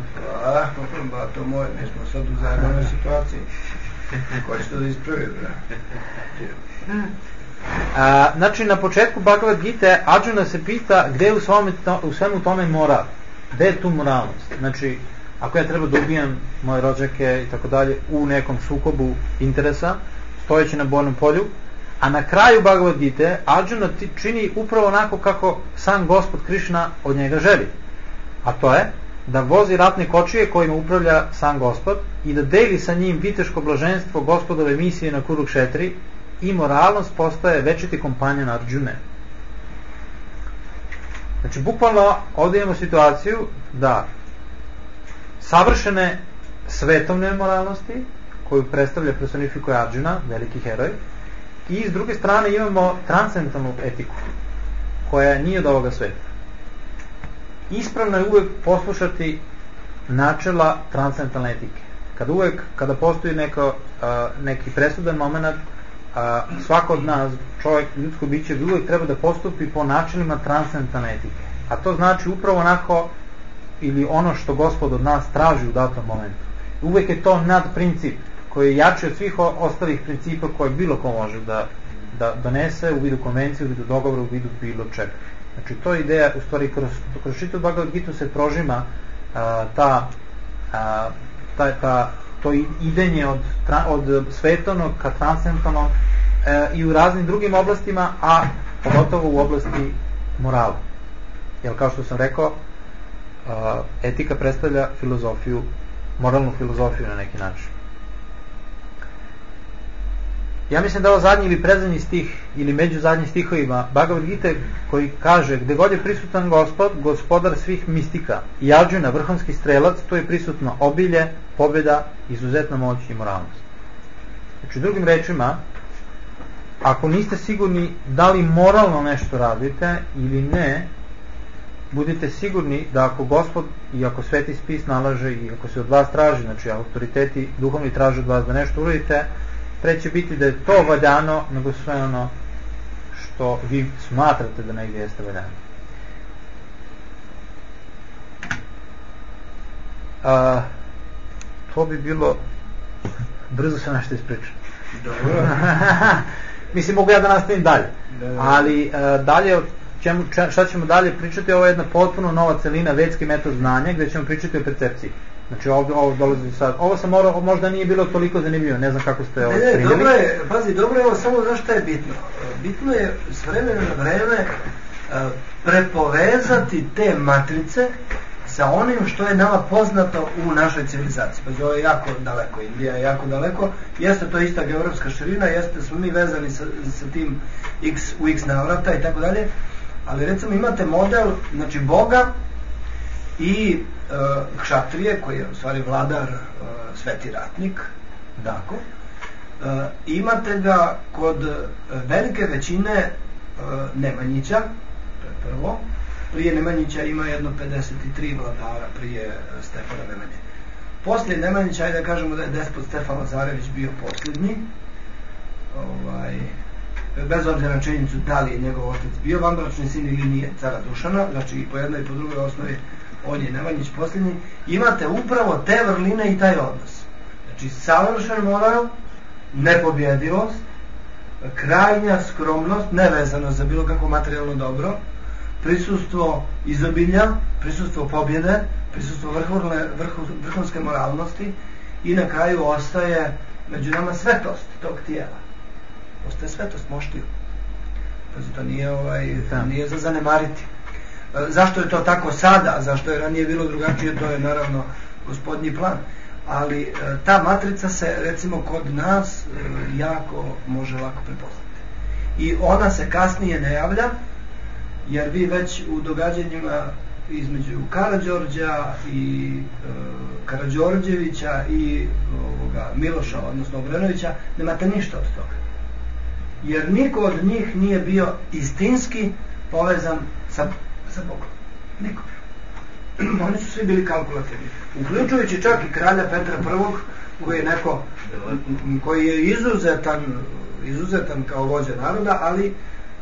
To moje, mi smo sad u zajednoj situaciji. Ko će to da ispravi, Znači, na početku Bhagavad Gite Arjuna se pita gde je u svemu tome moral. Gde je tu moralnost? Znači, ako ja treba da ubijam moje rođake i tako dalje u nekom sukobu interesa, stojeći na bojnom polju, a na kraju Bhagavad Gite Arjuna čini upravo onako kako sam Gospod Krišna od njega želi. A to je da vozi ratne kočije kojima upravlja sam Gospod i da deli sa njim viteško blaženstvo Gospodove misije na Kurukšetri i moralnost postaje večiti kompanjon Arđune. Znači, bukvalno ovdje imamo situaciju da savršene svetovne moralnosti, koju predstavlja, personifikuje Arđuna, veliki heroj, i s druge strane imamo transcendentalnu etiku, koja nije od ovoga sveta. Ispravno je uvek poslušati načela transcendentalne etike. Kada postoji neki presudan moment, svako od nas, čovjek, ljudsko biće, uvek treba da postupi po načelima transcendentalne etike. A to znači upravo onako, ili ono što Gospod od nas traži u datom momentu. Uvek je to nadprincip koji je jači od svih ostalih principa koje bilo ko može da donese u vidu konvencije, u vidu dogovora, u vidu bilo čega. Znači, to je ideja, u stvari, kroz čitavu Bhagavad Gitu se prožima to idenje od svetovnog ka transcendentalnog i u raznim drugim oblastima, a pogotovo u oblasti morala. Jer, kao što sam rekao, etika predstavlja filozofiju, moralnu filozofiju na neki način. Ja mislim da ovo zadnji ili predzadnji stih ili među zadnjim stihovima Bhagavad Gita koji kaže gde god je prisutan Gospod, gospodar svih mistika i Arđuna, vrhunski strelac, tu je prisutno obilje, pobjeda, izuzetna moć i moralnost. Znači, drugim rečima, ako niste sigurni da li moralno nešto radite ili ne, budite sigurni da ako Gospod i ako Sveti spis nalaže i ako se od vas traži, znači autoriteti duhovni traže od vas da nešto uradite, pre će biti da je to valjano nego sve ono što vi smatrate da negdje jeste valjano. To bi bilo, brzo se nešto ispričam. Dobro. Mislim, mogu ja da nastavim dalje. Ali dalje, šta ćemo dalje pričati, ovo je jedna potpuno nova celina, vedski metod znanja, gde ćemo pričati o percepciji. Znači, ovo dolazi sad. Ovo sam morao, možda nije bilo toliko zanimljivo, ne znam kako ste ovo primili. Dobro je, pazi, dobro je ovo, samo znaš šta je bitno. Bitno je s vremena na vreme prepovezati te matrice sa onim što je nama poznato u našoj civilizaciji. Pazi, ovo je jako daleko, Indija je jako daleko, jeste to ista geografska širina, jeste smo mi vezani sa tim u x navrata i tako dalje, ali recimo imate model, znači Boga i kšatrije, koji je u stvari vladar, sveti ratnik, tako. Imate ga kod velike većine Nemanjića, to je prvo. Prije Nemanjića ima jedno 53 vladara, prije Stefana Nemanje. Poslije Nemanjića, ajde da kažemo da je despot Stefan Lazarević bio posljednji, bez obzira na činjenicu da li je njegov otac bio vanbračni sin ili nije, cara Dušana, znači i po jednoj i po drugoj osnovi on je Nemanjić posljednji. Imate upravo te vrline i taj odnos. Znači, savršen moral, nepobjedivost, krajnja skromnost, nevezano za bilo kako materijalno dobro, prisustvo izobilja, prisustvo pobjede, prisustvo vrhunske moralnosti i na kraju ostaje među nama svetost tog tijela. Ostaje svetost moštiju. To nije za zanemariti. Zašto je to tako sada, zašto je ranije bilo drugačije, to je naravno gospodnji plan. Ali ta matrica se, recimo, kod nas jako može lako prepoznati. I ona se kasnije ne javlja, jer vi već u događanjima između Karađorđa i Karađorđevića i Miloša, odnosno Obrenovića, nemate ništa od toga. Jer niko od njih nije bio istinski povezan sa Bogom. Niko. Oni su svi bili kalkulativni. Uključujući čak i kralja Petra I, koji je izuzetan kao vođa naroda, ali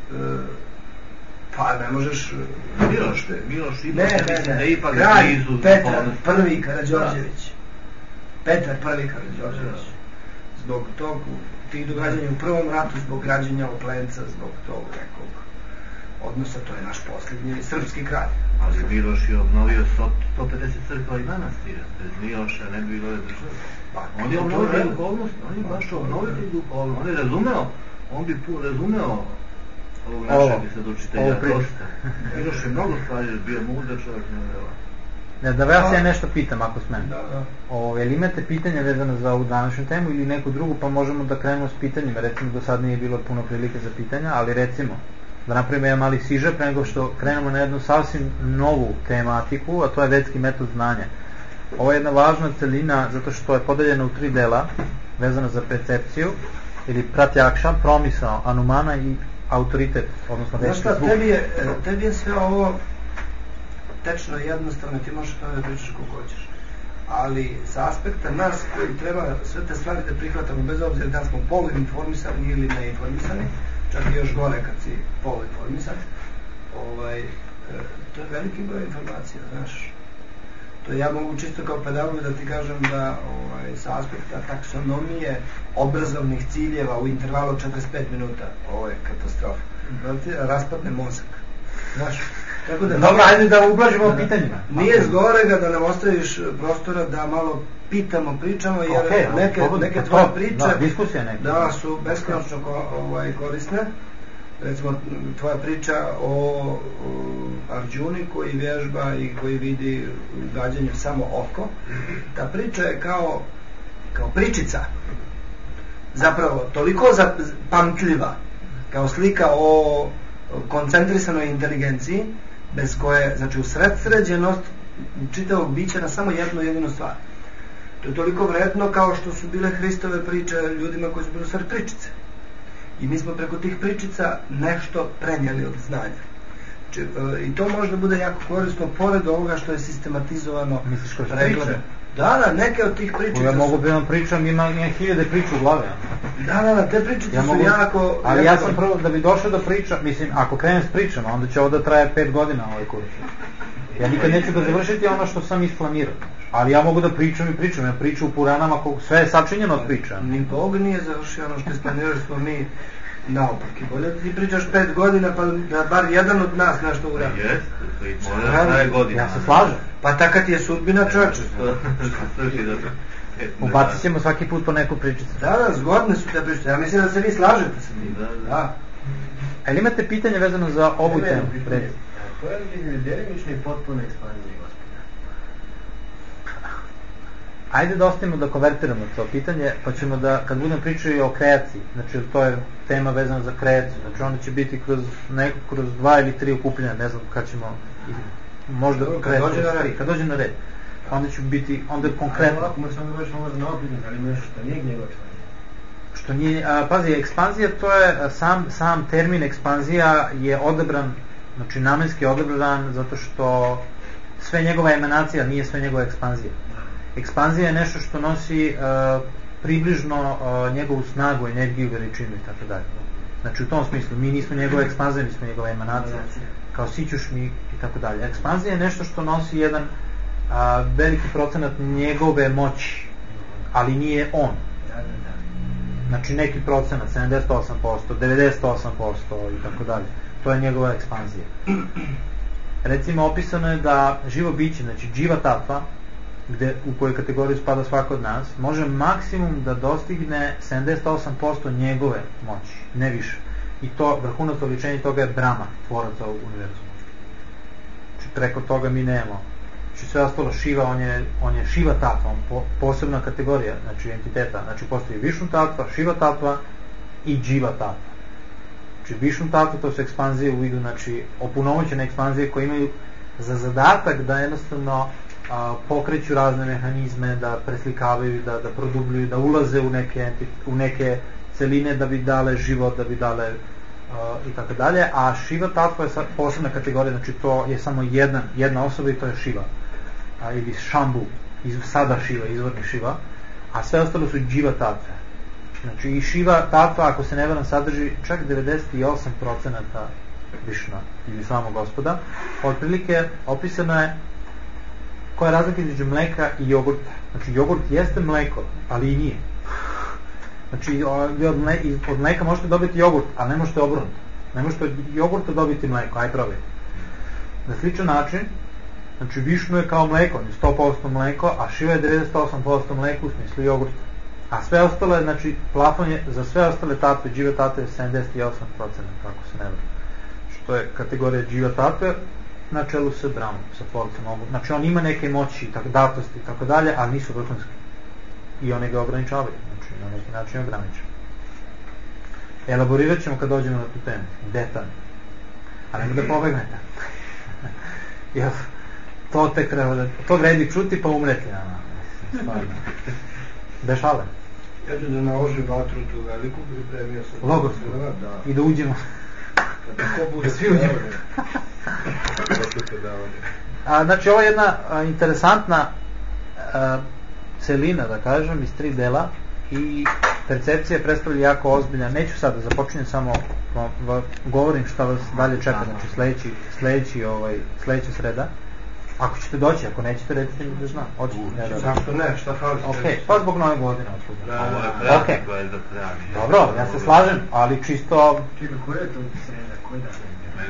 pa ne možeš... Miloš ipak kralj Petar I Karađorđević. Petar I Karađorđević. Zbog tih događanja u prvom ratu, zbog građenja Oplenca, zbog tog nekog odnosa, to je naš posljednji srpski kralj. Ali Miloš je obnovio 150 crkva i manastira. Bez Miloša ne bi bilo države. On je obnovio duhovnost, on je baš obnovio duhovnost. On bi razumeo ovog našeg sad učitelja Kosta. Miloš je mnogo stvari bio mudar čovjek, nevjerovatno. Da vas ja nešto pitam, ako smem. Da. Jel imate pitanja vezano za ovu današnju temu ili neku drugu, pa možemo da krenemo s pitanjima. Recimo, do sad nije bilo puno prilike za pitanja, ali recimo, da napravimo jedan mali siže pre nego što krenemo na jednu sasvim novu tematiku, a to je vedski metod znanja. Ovo je jedna važna celina zato što je podeljena u 3 dela, vezana za percepciju, ili pratjakša, promisao, anumana i autoritet, odnosno veški zvuk. Znaš šta, tebi je sve ovo tečno i jednostavno, ti možeš to da pričaš kako hoćeš. Ali sa aspekta nas koji treba sve te stvari da prihvatamo, bez obzira da smo poluinformisani ili neinformisani, čak i još gore kad si poluinformisan, to je veliki broj informacija, znaš. To ja mogu čisto kao pedagog da ti kažem da sa aspekta taksonomije obrazovnih ciljeva u intervalu od 45 minuta, ovo je katastrofa. Raspadne mozak. Znaš, tako da... Dobro, ajde da ublažimo pitanjima. Nije zgorega da nam ostaviš prostora da malo pitamo, pričamo, jer neke tvoje priče da su beskonačno korisne. Recimo, tvoja priča o Arđuni koji vježba i koji vidi u gađanju samo oko. Ta priča je kao pričica. Zapravo, toliko pamtljiva, kao slika o koncentrisanoj inteligenciji, bez koje, znači usredsređenost čitavog bića na samo jednu jedinu stvar. To je toliko vredno kao što su bile Hristove priče ljudima koji su bili u stvari pričice. I mi smo preko tih pričica nešto prenijeli od znanja. I to možda bude jako korisno pored ovoga što je sistematizovano. Misliš kao priče? Da, neke od tih pričica ja mogu da vam pričam, imam 1000 priča u glavi. Da, te pričice su jako... Ali ja sam prvo, da bi došao da pričam, mislim, ako krenem s pričama, onda će ovo da traje 5 godina ovaj kurs. Ja nikad neću da završiti ono što sam isplanirao. Ali ja mogu da pričam i pričam. Ja pričam u Puranama, sve je sačinjeno od priča. Ni Bog nije završio ono što je isplanirao, smo mi naopaki. Bolje da ti pričaš 5 godina, pa da bar jedan od nas nešto uradi. Ja se slažem. Pa taka ti je sudbina, čovječe. Ubacit ćemo svaki put po neku pričicu. Da, zgodne su te pričice. Ja mislim da se vi slažete sa tim. Da. Ali imate pitanje vezano za ovu temu? Koja je delimična i potpuna ekspanzija Gospoda? Ajde da ostavimo da konvertiramo to pitanje, pa ćemo da, kad budem pričali o kreaciji, znači to je tema vezana za kreaciju, znači onda će biti kroz 2 ili 3 okupljanja, ne znam kad ćemo, možda kad dođe na red, onda će biti, onda je konkretno. Ako mu sam dođeš možda na opitnik, ali nešto što nije njegova ekspanzija. Što nije, pazi, ekspanzija to je, sam termin ekspanzija je odabran, znači namenski odabran zato što sve njegova emanacija nije sve njegova ekspanzija. Ekspanzija je nešto što nosi približno njegovu snagu, energiju, veličinu i tako dalje. Znači u tom smislu, mi nismo njegova ekspanzija, mi smo njegova emanacija, kao sićušmi i tako dalje. Ekspanzija je nešto što nosi jedan veliki procenat njegove moći, ali nije on. Znači neki procenat, 78%, 98% i tako dalje. To je njegova ekspanzija. Recimo, opisano je da živo biće, znači dživa tatva, u kojoj kategoriju spada svako od nas, može maksimum da dostigne 78% njegove moći, ne više. I to, vrhunac oličenja toga je Brahma, tvorac ovog univerzuma. Znači, preko toga mi nemamo. Znači, sve ostalo Šiva, on je Šiva tatva, on posebna kategorija, znači entiteta. Znači, postoji Višnu tatva, Šiva tatva i Dživa tatva. Znači, Višnu tatva, to su ekspanzije u vidu, znači, opunomoćene ekspanzije koje imaju za zadatak da jednostavno pokreću razne mehanizme, da preslikavaju, da produbljuju, da ulaze u neke celine da bi dale život, da bi dale i tako dalje, a Šiva tatva je posebna kategorija, znači to je samo jedna osoba i to je Šiva, ili Šambu, sada Šiva, izvorni Šiva, a sve ostalo su Dživa tatve. Znači i Šiva tatva, ako se ne varam, sadrži čak 98% Višna ili samog Gospoda. Otprilike opisano je koja je razlika između mleka i jogurta. Znači jogurt jeste mleko, ali i nije. Znači od mleka možete dobiti jogurt, ali ne možete obrnuto. Ne možete od jogurta dobiti mleko, aj probajte. Na sličan način, znači Višnu je kao mleko, on je 100% mleko, a Šiva je 98% mleko u smislu jogurta. A sve ostale, znači plafon je za sve ostale tatve, dživa tatve je 78%, kako se ne vrlo. Što je kategorija dživa tatve, na čelu sa Brahmom, sa tvorcem ovog. Znači on ima neke moći, datosti i tako dalje, ali nisu vrhunski. I oni ga ograničavaju, znači na neki način ograničavaju. Elaborirat ćemo kad dođemo na tu temu, detaljno. A nema da pobegnete. Jer to tek treba da... To vredi čuti pa umreti. Bez šale. Ja ću da naožim vatru tu veliku, pripremio sam. Logorsku. Da. I da uđemo. Tako bude svi uđemo. Znači ovo je jedna interesantna celina, da kažem, iz 3 dela i percepcija predstavlja jako ozbiljna. Neću sad da započinjem, samo govorim šta vas dalje čeka, znači sledeća sreda. Ako ćete doći, ako nećete, recite mi da znam. Zašto ne? Šta fali? Ok, pa zbog nove godine odsluga. Ovo je praznik koje je za kraj. Dobro, ja se slažem, ali čisto... Čekaj, koja je to sreda? Koji dan?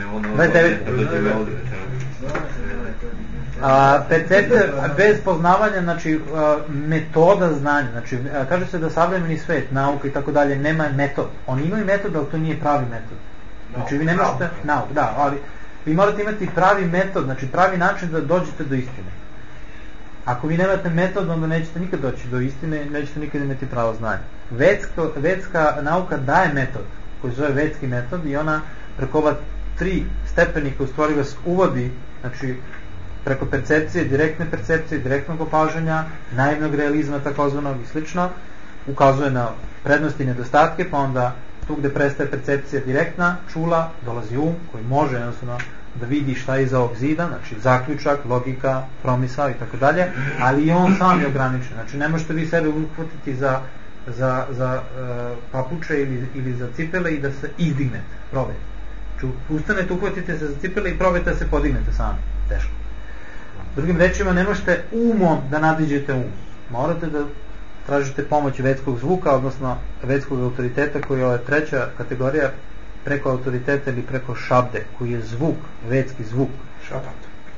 Percepcija bez poznavanja, znači metoda znanja, znači kaže se da savremeni svet, nauka i tako dalje nema metod. Oni imaju metod, ali to nije pravi metod. Znači vi ne možete, ali vi morate imati pravi metod, znači pravi način da dođete do istine. Ako vi nemate metod, onda nećete nikad doći do istine, nećete nikad imati pravo znanje. Vedska nauka daje metod, koji se zove vedski metod, i ona preko ova 3 stepenika u stvari vas uvodi, znači preko percepcije, direktnog opažanja, naivnog realizma takozvanog i slično, ukazuje na prednosti i nedostatke, pa onda tu gde prestaje percepcija direktna, čula, dolazi koji može jednostavno da vidi šta je iza ovog zida, znači zaključak, logika, promisao i tako dalje, ali i on sam je ograničen. Znači ne možete vi sebe uhvatiti za papuče ili za cipele i da se izdignete, probajte. Znači ustanete, uhvatite se za cipele i probajte da se podignete sami. Teško. Drugim rečima, ne možete umom da nadiđete morate da tražite pomoć vedskog zvuka, odnosno vedskog autoriteta, koji je ova 3. kategorija, preko autoriteta ili preko šabde, koji je zvuk, vedski zvuk. Šapat.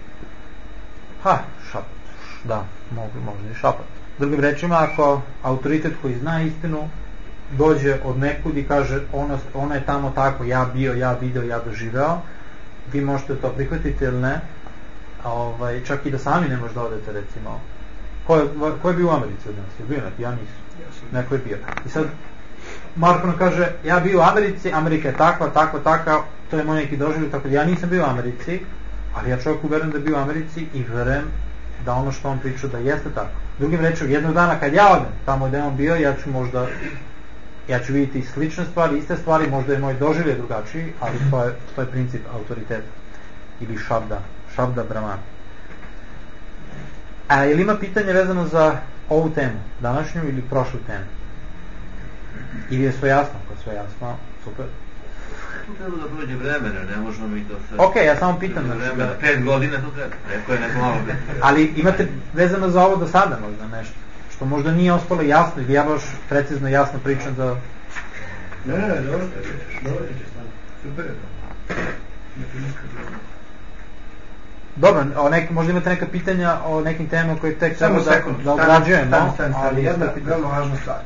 Šapat. Da, možda i šapat. Drugim rečima, ako autoritet koji zna istinu dođe od nekud i kaže ono je tamo tako, ja bio, ja video, ja doživeo, vi možete to prihvatiti ili ne, čak i da sami ne možete da odete, recimo. Ko je bio u Americi od nas? Je bio neki? Ja nisam. Neko je bio. I sad Marko nam kaže, ja bio u Americi, Amerika je takva, to je moj neki doživljaj, tako da ja nisam bio u Americi, ali ja čovjek uveren da je bio u Americi i verujem da ono što on priča da jeste tako. Drugim rečima, jednog dana kad ja odem tamo gde on bio, ja ću vidjeti slične stvari, iste stvari, možda je moj doživljaj drugačiji, ali to je princip autoriteta ili šabda Brahmana. Ili ima pitanje vezano za ovu temu, današnju ili prošlu temu? Ili je sve jasno? Ako je sve jasno, super. Tu treba da prođe vremena, ne možemo mi to sve... Ok, ja samo pitam. 5 godina to treba, neko je neko malo biti. Ali imate vezano za ovo do sada možda nešto, što možda nije ostalo jasno, ili ja baš precizno jasno pričam da... Ne, dobro ćeš, super je to. Dobro, možda imate neka pitanja o nekim temama koje tek treba da obrađujemo. Ali jedna veoma važna stvar.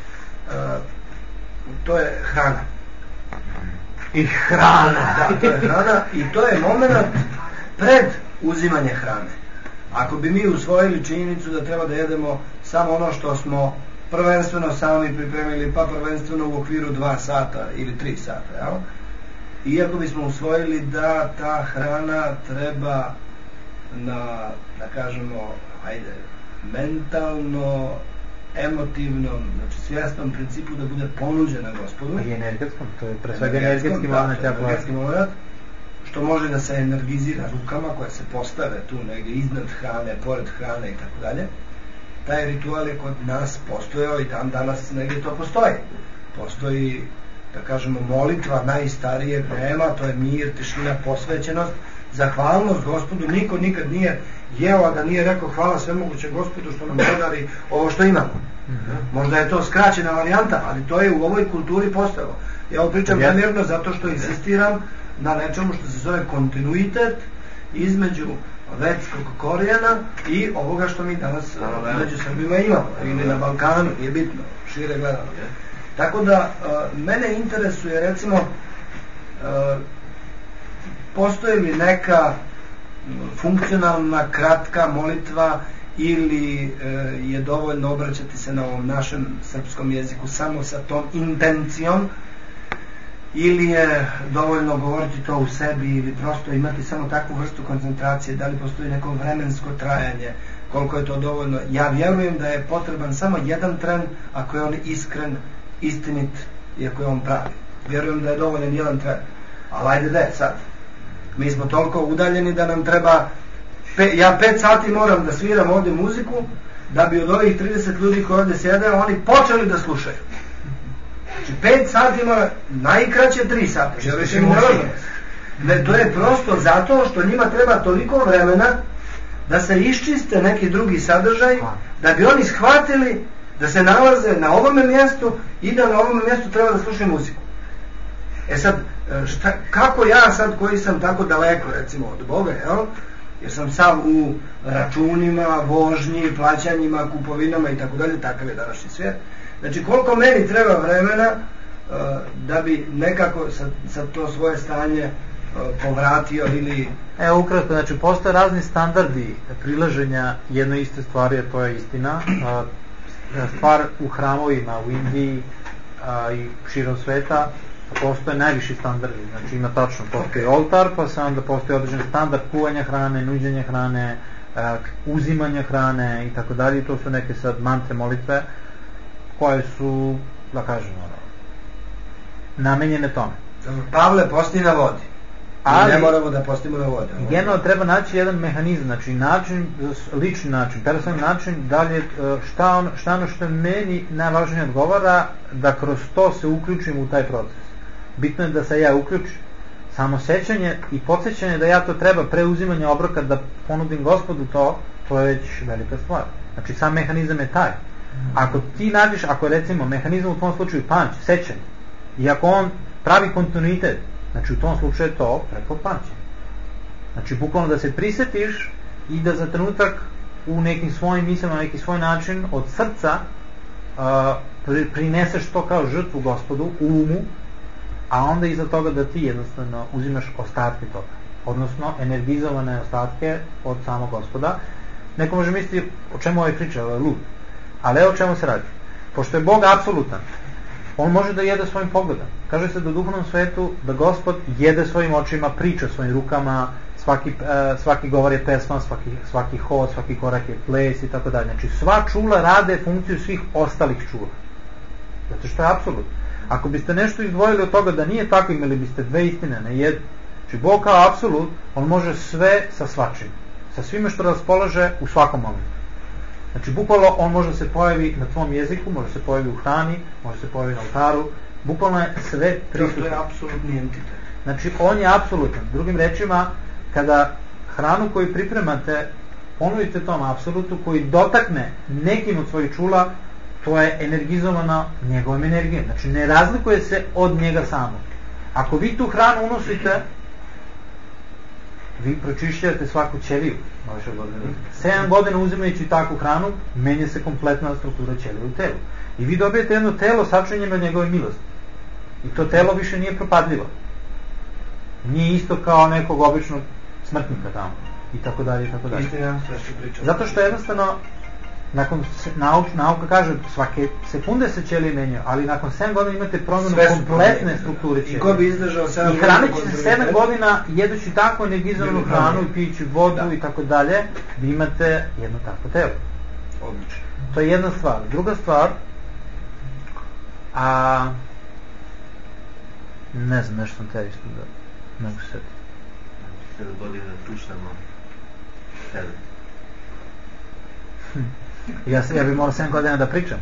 To je hrana. I hrana. Da, to je hrana i to je moment pred uzimanje hrane. Ako bi mi usvojili činjenicu da treba da jedemo samo ono što smo prvenstveno sami pripremili, pa prvenstveno u okviru 2 sata ili 3 sata, jel? Iako bismo usvojili da ta hrana treba da kažemo, mentalno, emotivnom, znači svjesnom principu da bude ponuđena Gospodu. I energetskom, to je pre svega energetski moment. Što može da se energizira rukama koje se postave tu negdje iznad hrane, pored hrane i tako dalje. Taj ritual je kod nas postojao i dan danas negdje to postoji. Postoji, da kažemo, molitva najstarijeg vremena, to je mir, tišina, posvećenost, zahvalnost Gospodu. Niko nikad nije jeo, a da nije rekao hvala svemoguće Gospodu što nam podari ovo što imamo. Možda je to skraćena varijanta, ali to je u ovoj kulturi postojalo. Ja ovo pričam namjerno zato što insistiram na nečemu što se zove kontinuitet između vedskog korijena i ovoga što mi danas među Srbima imamo, ili na Balkanu, nije bitno, šire gledano. Tako da, mene interesuje, recimo, postoji li neka funkcionalna, kratka molitva ili je dovoljno obraćati se na ovom našem srpskom jeziku samo sa tom intencijom, ili je dovoljno govoriti to u sebi, ili prosto imati samo takvu vrstu koncentracije, da li postoji neko vremensko trajanje, koliko je to dovoljno. Ja vjerujem da je potreban samo jedan tren ako je on iskren, istinit i ako je on pravi. Vjerujem da je dovoljan jedan tren. Ali ajde da je sad. Mi smo toliko udaljeni da nam treba... Ja 5 sati moram da sviram ovdje muziku da bi od ovih 30 ljudi koji ovdje sjede oni počeli da slušaju. Znači 5 sati mora, najkraće 3 sata. To je prosto zato što njima treba toliko vremena da se iščiste neki drugi sadržaj, da bi oni shvatili da se nalaze na ovome mjestu i da na ovome mjestu treba da slušaju muziku. E sad, kako ja sad koji sam tako daleko recimo od Boga, jer sam sav u računima, vožnji, plaćanjima, kupovinama i tako dalje, takav je današnji svijet. Znači koliko meni treba vremena da bi nekako sad to svoje stanje povratio ili... Evo ukratko, znači postoje razni standardi prilaženja jednoj iste stvari, a to je istina. Stvar u hramovima u Indiji i širom sveta postoje najviši standardi, znači ima tačno, postoji oltar, pa se onda postoji određen standard kuvanja hrane, nuđenja hrane, uzimanja hrane i tako dalje, i to su neke sad mantre, molitve koje su, da kažemo, namenjene tome. Pavle, posti na vodi. Ali ne moramo da postimo na vodi. Generalno treba naći jedan mehanizam, znači način, lični način, personalni način, dalje šta ono što meni najvažnije odgovara, da kroz to se uključim u taj proces. Bitno je da se ja uključim. Samo sećanje i podsjećanje da ja to treba, preuzimanje obroka da ponudim Gospodu to je već velika stvar. Znači sam mehanizam je taj. Ako ti nađeš, ako je recimo mehanizam u tom slučaju pamć, sećanje, i ako on pravi kontinuitet, znači u tom slučaju je to preko pamćenja. Znači bukvalno da se prisjetiš i da za trenutak u nekim svojim mislima, na neki svoj način od srca prineseš to kao žrtvu Gospodu u umu, a onda iza toga da ti jednostavno uzimaš ostatke toga, odnosno energizovane ostatke od samog Gospoda. Neko može misliti o čemu ovaj priča, ovo je lud, ali evo o čemu se radi. Pošto je Bog apsolutan, on može da jede svojim pogledom. Kaže se da u duhovnom svetu da Gospod jede svojim očima, priča svojim rukama, svaki govor je pesma, svaki hod, svaki korak je ples i tako dalje. Znači sva čula rade funkciju svih ostalih čula. Zato što je apsolutno. Ako biste nešto izdvojili od toga da nije tako, imali biste dve istine na jednu. Znači Bog kao apsolut, on može sve sa svačim, sa svime što raspolaže u svakom momentu. Znači bukvalno on može se pojavi na tvom jeziku, može se pojavi u hrani, može se pojavi na oltaru, bukvalno je sve prisutno. To je apsolutni entitet. Znači on je apsolutan. Drugim rečima, kada hranu koju pripremate ponudite tom apsolutu koji dotakne nekim od svojih čula, to je energizovana njegovom energijom. Znači ne razlikuje se od njega samog. Ako vi tu hranu unosite, vi pročišćujete svaku ćeliju. 7 godina uzimajući takvu hranu, menja se kompletna struktura ćelije u telu. I vi dobijete jedno telo sačinjeno od njegove milosti. I to telo više nije propadljivo. Nije isto kao nekog običnog smrtnika tamo. I tako dalje, i tako dalje. Zato što jednostavno, nauka kaže, svake sekunde se ćelije menjaju, ali nakon 7 godina imate promjenu kompletne strukture ćelije. I ko bi izdržao 7 godina? I hraneći se 7 godina, jedući takvu energizovanu hranu i pijući vodu i tako dalje, vi imate jedno takvo telo. Odlično. To je jedna stvar. Druga stvar, ne znam, nešto sam te isto da mogu setiti. 7 godina slušamo tebe. Ja bih morao 7 godina da pričam.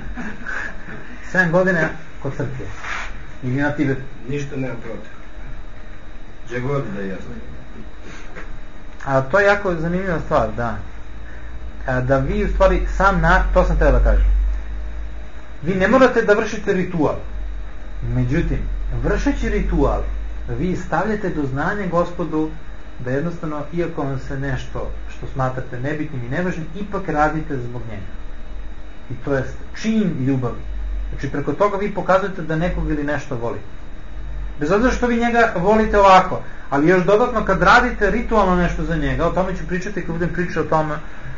7 godina kod crkve. Ili na Tibetu. Ništa nemam protiv. Gdje god da je jasno. A to je jako zanimljiva stvar, da. Da vi u stvari to sam treba da kažem. Vi ne morate da vršite ritual. Međutim, vršeći ritual, vi stavljate do znanja Gospodu da jednostavno, iako vam se nešto što smatrate nebitnim i nevažnim, ipak radite zbog njega. I to je čin ljubavi. Znači preko toga vi pokazujete da nekog ili nešto volite. Bez obzira što vi njega volite ovako, ali još dodatno kad radite ritualno nešto za njega, o tome ću pričati kad budem pričao o tome,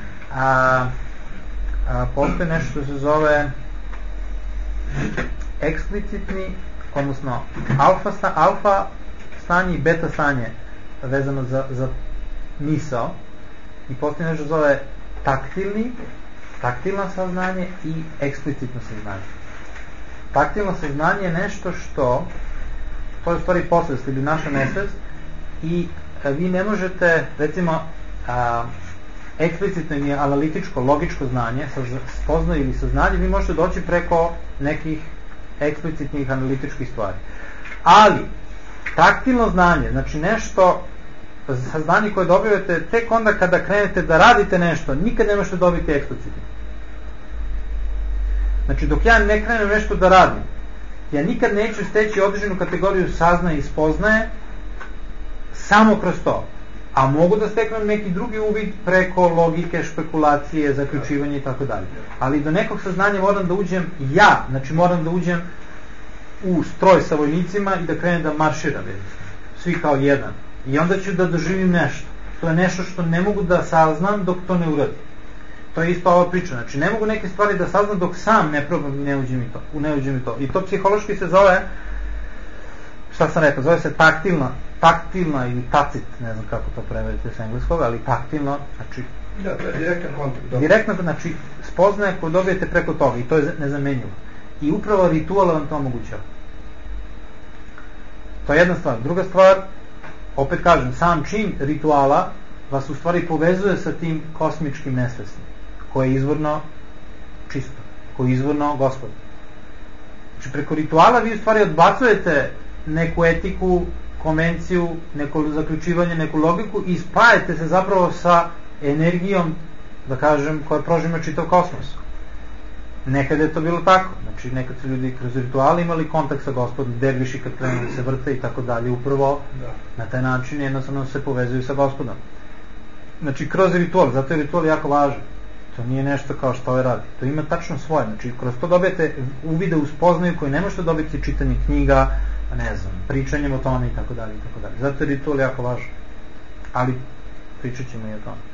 postoji nešto što se zove eksplicitni, odnosno alfa stanje i beta stanje vezano za misao, i postoji nešto što se zove taktilno saznanje i eksplicitno saznanje. Taktilno saznanje je nešto što, to je u stvari posvest ili naša nesvest, i vi ne možete, recimo, eksplicitno ili analitičko, logičko znanje, spoznaju ili saznanje, vi možete doći preko nekih eksplicitnih analitičkih stvari. Ali, taktilno znanje, znači nešto, saznanje koje dobijete tek onda kada krenete da radite nešto, nikad ne možete dobiti eksplicitno. Znači, dok ja ne krenem nešto da radim, ja nikad neću steći određenu kategoriju saznaje i spoznaje samo kroz to. A mogu da steknem neki drugi uvid preko logike, špekulacije, zaključivanja i tako dalje. Ali do nekog saznanja moram da uđem ja, znači moram da uđem u stroj sa vojnicima i da krenem da marširam, svi kao jedan. I onda ću da doživim nešto. To je nešto što ne mogu da saznam dok to ne uradim. To je isto ova priča. Znači, ne mogu neke stvari da saznam dok sam ne probam i ne uđem i to. I to psihološki se zove, šta sam rekao, zove se taktilna ili tacit, ne znam kako to prevedete s engleskog, ali taktilno, znači... Da, to je direktan kontakt. Direktno, znači, spoznaje koju dobijete preko toga i to je nezamenjivo. I upravo ritual vam to omogućava. To je jedna stvar. Druga stvar, opet kažem, sam čin rituala vas u stvari povezuje sa tim kosmičkim nesvesnim, koje je izvorno čisto, koje je izvorno Gospod. Znači, preko rituala vi u stvari odbacujete neku etiku, konvenciju, neko zaključivanje, neku logiku i spajate se zapravo sa energijom, da kažem, koja prožima čitav kosmos. Nekada je to bilo tako. Znači, nekad su ljudi kroz rituale imali kontakt sa Gospodom, derviši kad krenu da se vrte i tako dalje, upravo na taj način jednostavno se povezuju sa Gospodom. Znači, kroz ritual, zato je ritual jako važan. To nije nešto kao što ovaj radi. To ima tačno svoje. Znači, kroz to dobijete uvide u spoznaju koje ne možete dobiti čitanje knjiga, ne znam, pričanjem o tome i tako dalje. Zato je ritual jako važan. Ali pričat ćemo i o tome.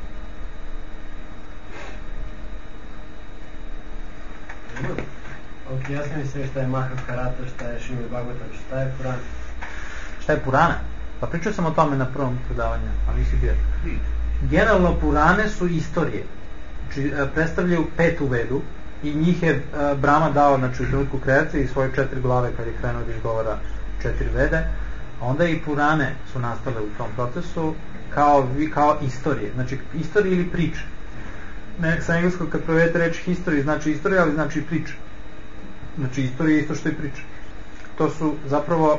Ok, jasno mi sve šta je Mahabharata, šta je Šrimad Bhagavatam, šta je Purana? Šta je Purana? Pa pričao sam o tome na prvom predavanju, ali nisi bio. Generalno Purane su istorije. Znači, predstavljaju 5 Vedu i njih je Brahma dao, znači, u trenutku kreacije i svoje 4 glave kad je krenuo da izgovara 4 Vede. A onda i Purane su nastale u tom procesu kao istorije. Znači, istorije ili priče. Sa engleskog kad prevedete reč history znači istorija, ali znači i priča. Znači, istorija je isto što i priča. To su zapravo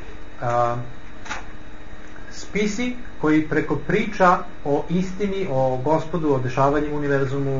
spisi koji preko priča o istini, o Gospodu, o dešavanju u univerzumu,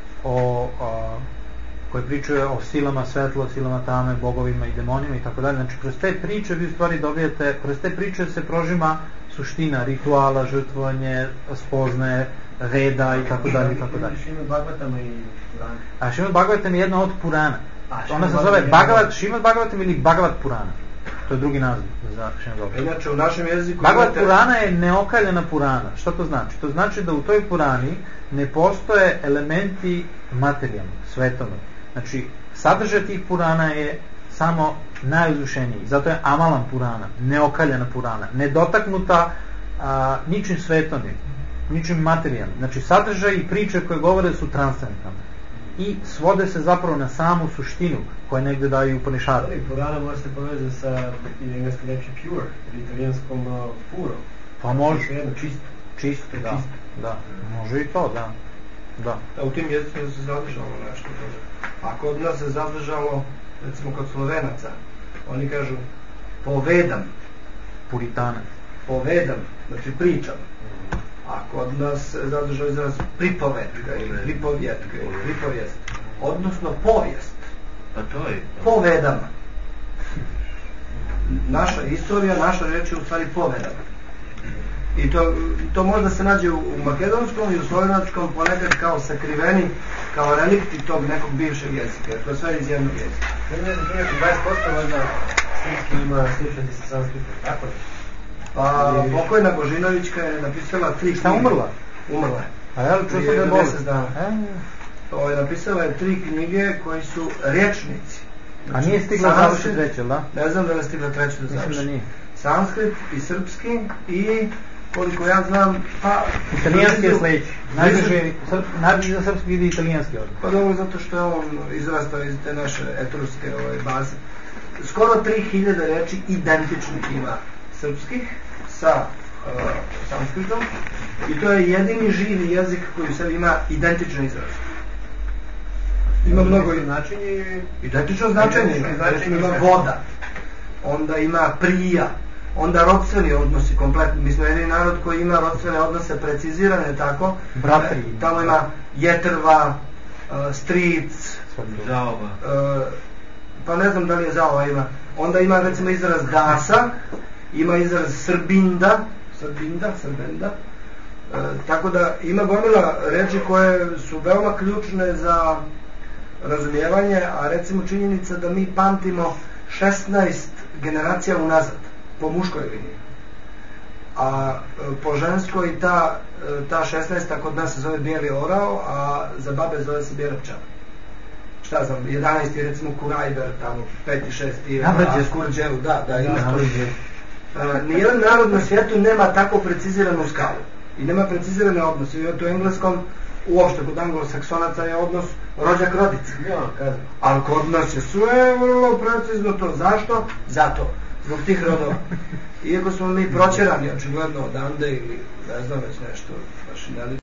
koji pričaju o silama svetla, silama tame, bogovima i demonima i tako dalje. Znači, kroz te priče vi u stvari dobijete, kroz te priče se prožima suština rituala, žrtvovanje, spoznaje, Veda i tako dalje i tako dalje. Šrimad Bhagavatam i Purana. A Šrimad Bhagavatam je jedna od Purana. Ona se zove Šrimad Bhagavatam ili Bhagavat Purana. To je drugi naziv za Šrimad Bhagavatam. Inače, u našem jeziku... Bhagavat Purana je neokaljena Purana. Šta to znači? To znači da u toj Purani ne postoje elementi materijalni, svetovni. Znači, sadržaj tih Purana je samo najuzvišeniji. Zato je Amalan Purana, neokaljena Purana, nedotaknuta ničim svetovnim, ničim materijalnim. Znači, sadržaj i priče koje govore su transcendentalne i svode se zapravo na samu suštinu koje negde daju Upanishad. Purana može se povezati sa engleskom reči pure, ili italijanskom puro. Pa može. Čisto, da. Može i to, da. U tim jezicima se zadržalo nešto. A kod nas se zadržalo, recimo kod Slovenaca, oni kažu povedam. Puritanac. Povedam, znači pričam. A kod nas se zadržao izraz pripovetka ili pripovijest, odnosno povijest. Pa to je. Povedam. Naša istorija, naša reč je u stvari povedam. I to možda se nađe u makedonskom i u slovenačkom ponekad kao sakriveni, kao relikti tog nekog bivšeg jezika. To je sve iz jednog jezika. Ne znam, 20% možda srpski ima sličnosti sa sanskritom, tako je? Pa pokojna Božinovićka je napisala 3 knjige. Šta umrla? Umrla je. A ja li čuo sam da je Prije bolest? mjesec dana. Napisala je 3 knjige koji su rječnici. A nije stigla da završi treće, jel da? Ne znam da li je stigla treće da završi. Mislim da nije. Sanskrit i srpski i koliko ja znam, pa... Italijanski je sledeći. Najbliže za srpski ide italijanski odmah. Pa dobro, zato što je on izrastao iz te naše etruske baze. Skoro 3000 reči identičnih ima srpskih sa sanskritom i to je jedini živi jezik koji sad ima identičan izraz. Ima mnogo značenje. Identično značenje. Ima voda, onda ima prija, onda rodstveni odnosi kompletni. Mi smo jedini narod koji ima rodstvene odnose precizirane tako. Bratri. Tamo ima jetrva, stric, Zaoba. pa ne znam da li je zaova ima. Onda ima recimo izraz dasa, ima izraz srbinda, tako da ima gomila reči koje su veoma ključne za razumijevanje, a recimo činjenica da mi pamtimo 16 generacija unazad, po muškoj liniji. A po ženskoj ta 16. kod nas se zove bijeli orao, a za babe zove se bijela pčela. Šta znam, 11. je recimo kurajber, tamo 5. i 6. je skurđevu, da, ima to. Nijedan narod na svijetu nema tako preciziranu skalu i nema precizirane odnose. I u engleskom, uopšte kod anglosaksonaca je odnos rođak-rodica. Ali kod nas je sve vrlo precizno to. Zašto? Zato. Zbog tih rodova. Iako smo mi proćerani, očigledno odande ili ne znam već nešto, baš ne